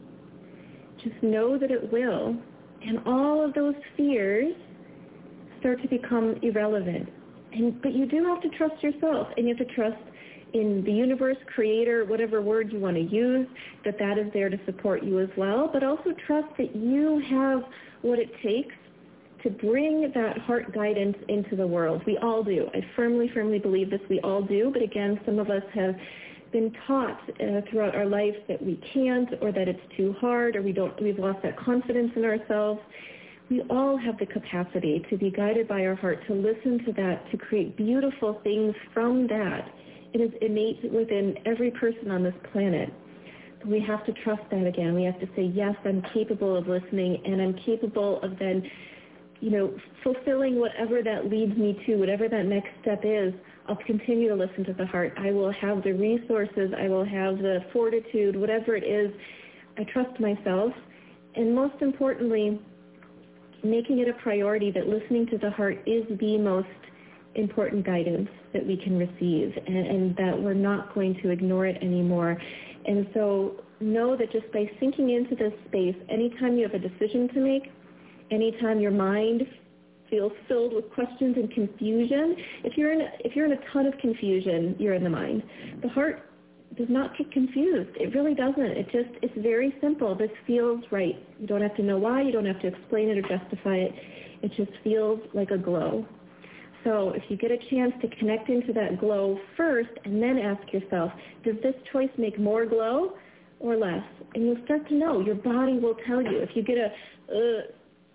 Just know that it will. And all of those fears start to become irrelevant. And, but you do have to trust yourself, and you have to trust in the universe, creator, whatever word you want to use, that that is there to support you as well. But also trust that you have what it takes to bring that heart guidance into the world. We all do. I firmly, firmly believe this. We all do. But again, some of us have been taught uh, throughout our life that we can't, or that it's too hard, or we don't, we've lost that confidence in ourselves. We all have the capacity to be guided by our heart, to listen to that, to create beautiful things from that. It is innate within every person on this planet. We have to trust that again. We have to say, yes, I'm capable of listening, and I'm capable of then, you know, fulfilling whatever that leads me to, whatever that next step is. I'll continue to listen to the heart. I will have the resources. I will have the fortitude, whatever it is. I trust myself. And most importantly, making it a priority that listening to the heart is the most important guidance that we can receive, and, and that we're not going to ignore it anymore. And so know that just by sinking into this space, anytime you have a decision to make, anytime your mind feels filled with questions and confusion, if you're in a, if you're in a ton of confusion, you're in the mind. The heart does not get confused. It really doesn't. It just, it's very simple. This feels right. You don't have to know why. You don't have to explain it or justify it. It just feels like a glow. So if you get a chance to connect into that glow first and then ask yourself, does this choice make more glow or less? And you'll start to know. Your body will tell you. If you get a, uh,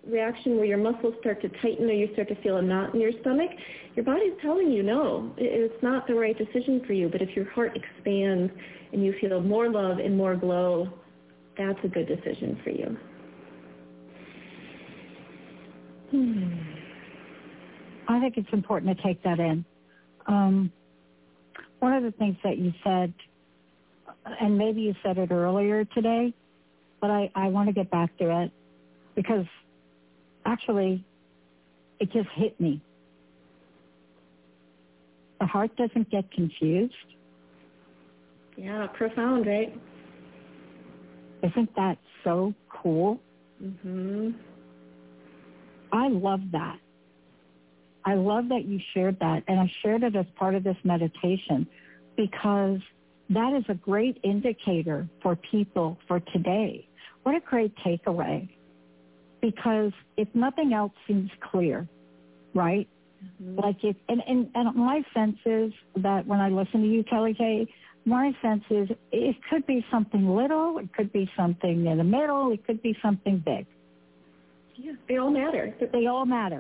reaction where your muscles start to tighten or you start to feel a knot in your stomach, your body's telling you no, it's not the right decision for you. But if your heart expands and you feel more love and more glow, that's a good decision for you. Hmm. I think it's important to take that in. Um, one of the things that you said, and maybe you said it earlier today, but I, I want to get back to it because actually it just hit me. The heart doesn't get confused. Yeah, profound, right? Isn't that so cool? Mm-hmm. I love that. I love that you shared that, and I shared it as part of this meditation because that is a great indicator for people for today. What a great takeaway. Because if nothing else seems clear, right? Mm-hmm. Like it, and, and, and my sense is that when I listen to you, Kelly Kay, my sense is it could be something little, it could be something in the middle, it could be something big. Yeah, they all matter. They all matter.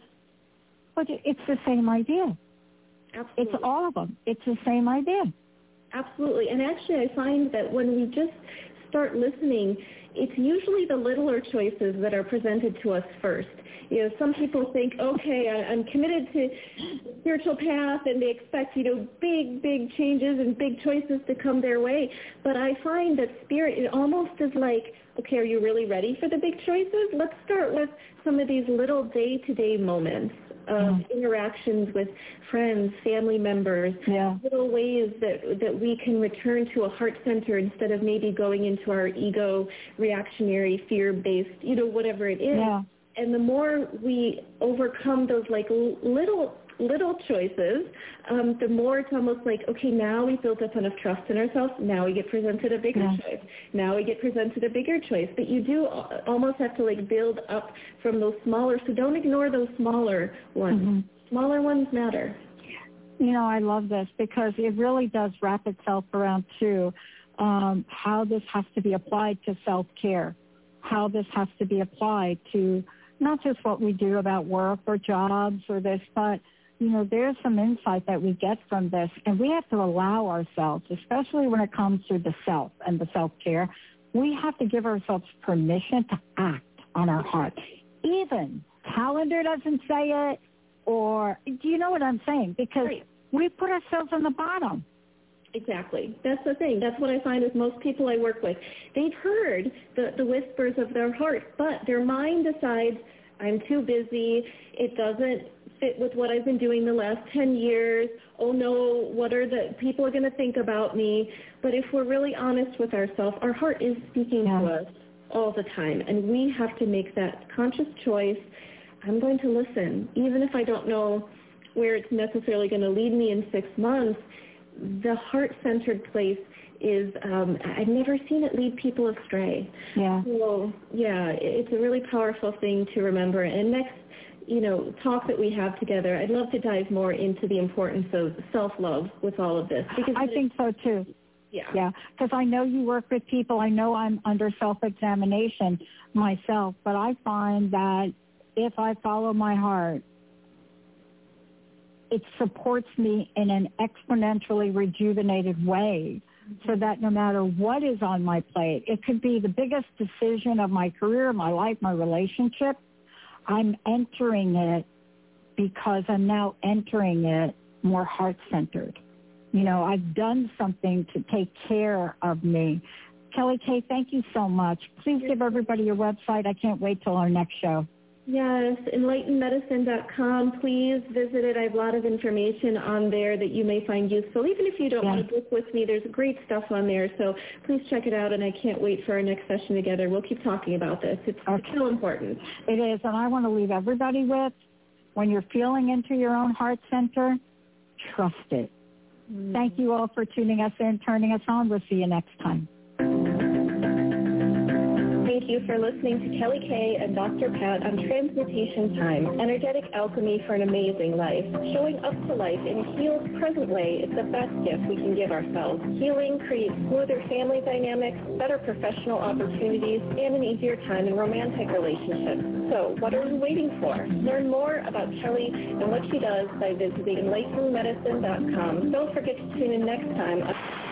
But it's the same idea. Absolutely. It's all of them. It's the same idea. Absolutely. And actually I find that when we just start listening, it's usually the littler choices that are presented to us first. You know, some people think, okay, I, I'm committed to the spiritual path, and they expect, you know, big, big changes and big choices to come their way. But I find that spirit, it almost is like, okay, are you really ready for the big choices? Let's start with some of these little day-to-day moments of mm. interactions with friends, family members, yeah. little ways that that we can return to a heart center instead of maybe going into our ego, reactionary, fear-based, you know, whatever it is. Yeah. And the more we overcome those like little little choices, um, the more it's almost like, okay, now we built up enough trust in ourselves. Now we get presented a bigger yeah. choice. Now we get presented a bigger choice. But you do almost have to like build up from those smaller. So don't ignore those smaller ones. Mm-hmm. Smaller ones matter. You know, I love this because it really does wrap itself around too um, how this has to be applied to self-care, how this has to be applied to not just what we do about work or jobs or this, but you know, there's some insight that we get from this, and we have to allow ourselves, especially when it comes to the self and the self-care, we have to give ourselves permission to act on our heart. Even calendar doesn't say it, or do you know what I'm saying? Because right. we put ourselves on the bottom. Exactly. That's the thing. That's what I find with most people I work with. They've heard the, the whispers of their heart, but their mind decides, I'm too busy, it doesn't fit with what I've been doing the last ten years. Oh no, what are the people are going to think about me? But if we're really honest with ourselves, our heart is speaking yeah. to us all the time, and we have to make that conscious choice. I'm going to listen, even if I don't know where it's necessarily going to lead me in six months. The heart-centered place is, um, I've never seen it lead people astray. Yeah. So, yeah, it's a really powerful thing to remember. And next, you know, talk that we have together, I'd love to dive more into the importance of self-love with all of this. Because I think so, too. Yeah. Yeah, because I know you work with people. I know I'm under self-examination myself, but I find that if I follow my heart, it supports me in an exponentially rejuvenated way so that no matter what is on my plate, it could be the biggest decision of my career, my life, my relationship, I'm entering it because I'm now entering it more heart-centered. You know, I've done something to take care of me. Kelly Kay, thank you so much. Please give everybody your website. I can't wait till our next show. Yes, enlighten medicine dot com. Please visit it. I have a lot of information on there that you may find useful. Even if you don't yeah. want to book with me, there's great stuff on there. So please check it out, and I can't wait for our next session together. We'll keep talking about this. It's, okay. it's so important. It is, and I want to leave everybody with, when you're feeling into your own heart center, trust it. Mm. Thank you all for tuning us in, turning us on. We'll see you next time. thank you for listening to Kelly Kay and Doctor Pat on Transmutation Time, energetic alchemy for an amazing life. Showing up to life in a healed, present way is the best gift we can give ourselves. Healing creates smoother family dynamics, better professional opportunities, and an easier time in romantic relationships. So what are we waiting for? Learn more about Kelly and what she does by visiting enlightened medicine dot com. Don't forget to tune in next time.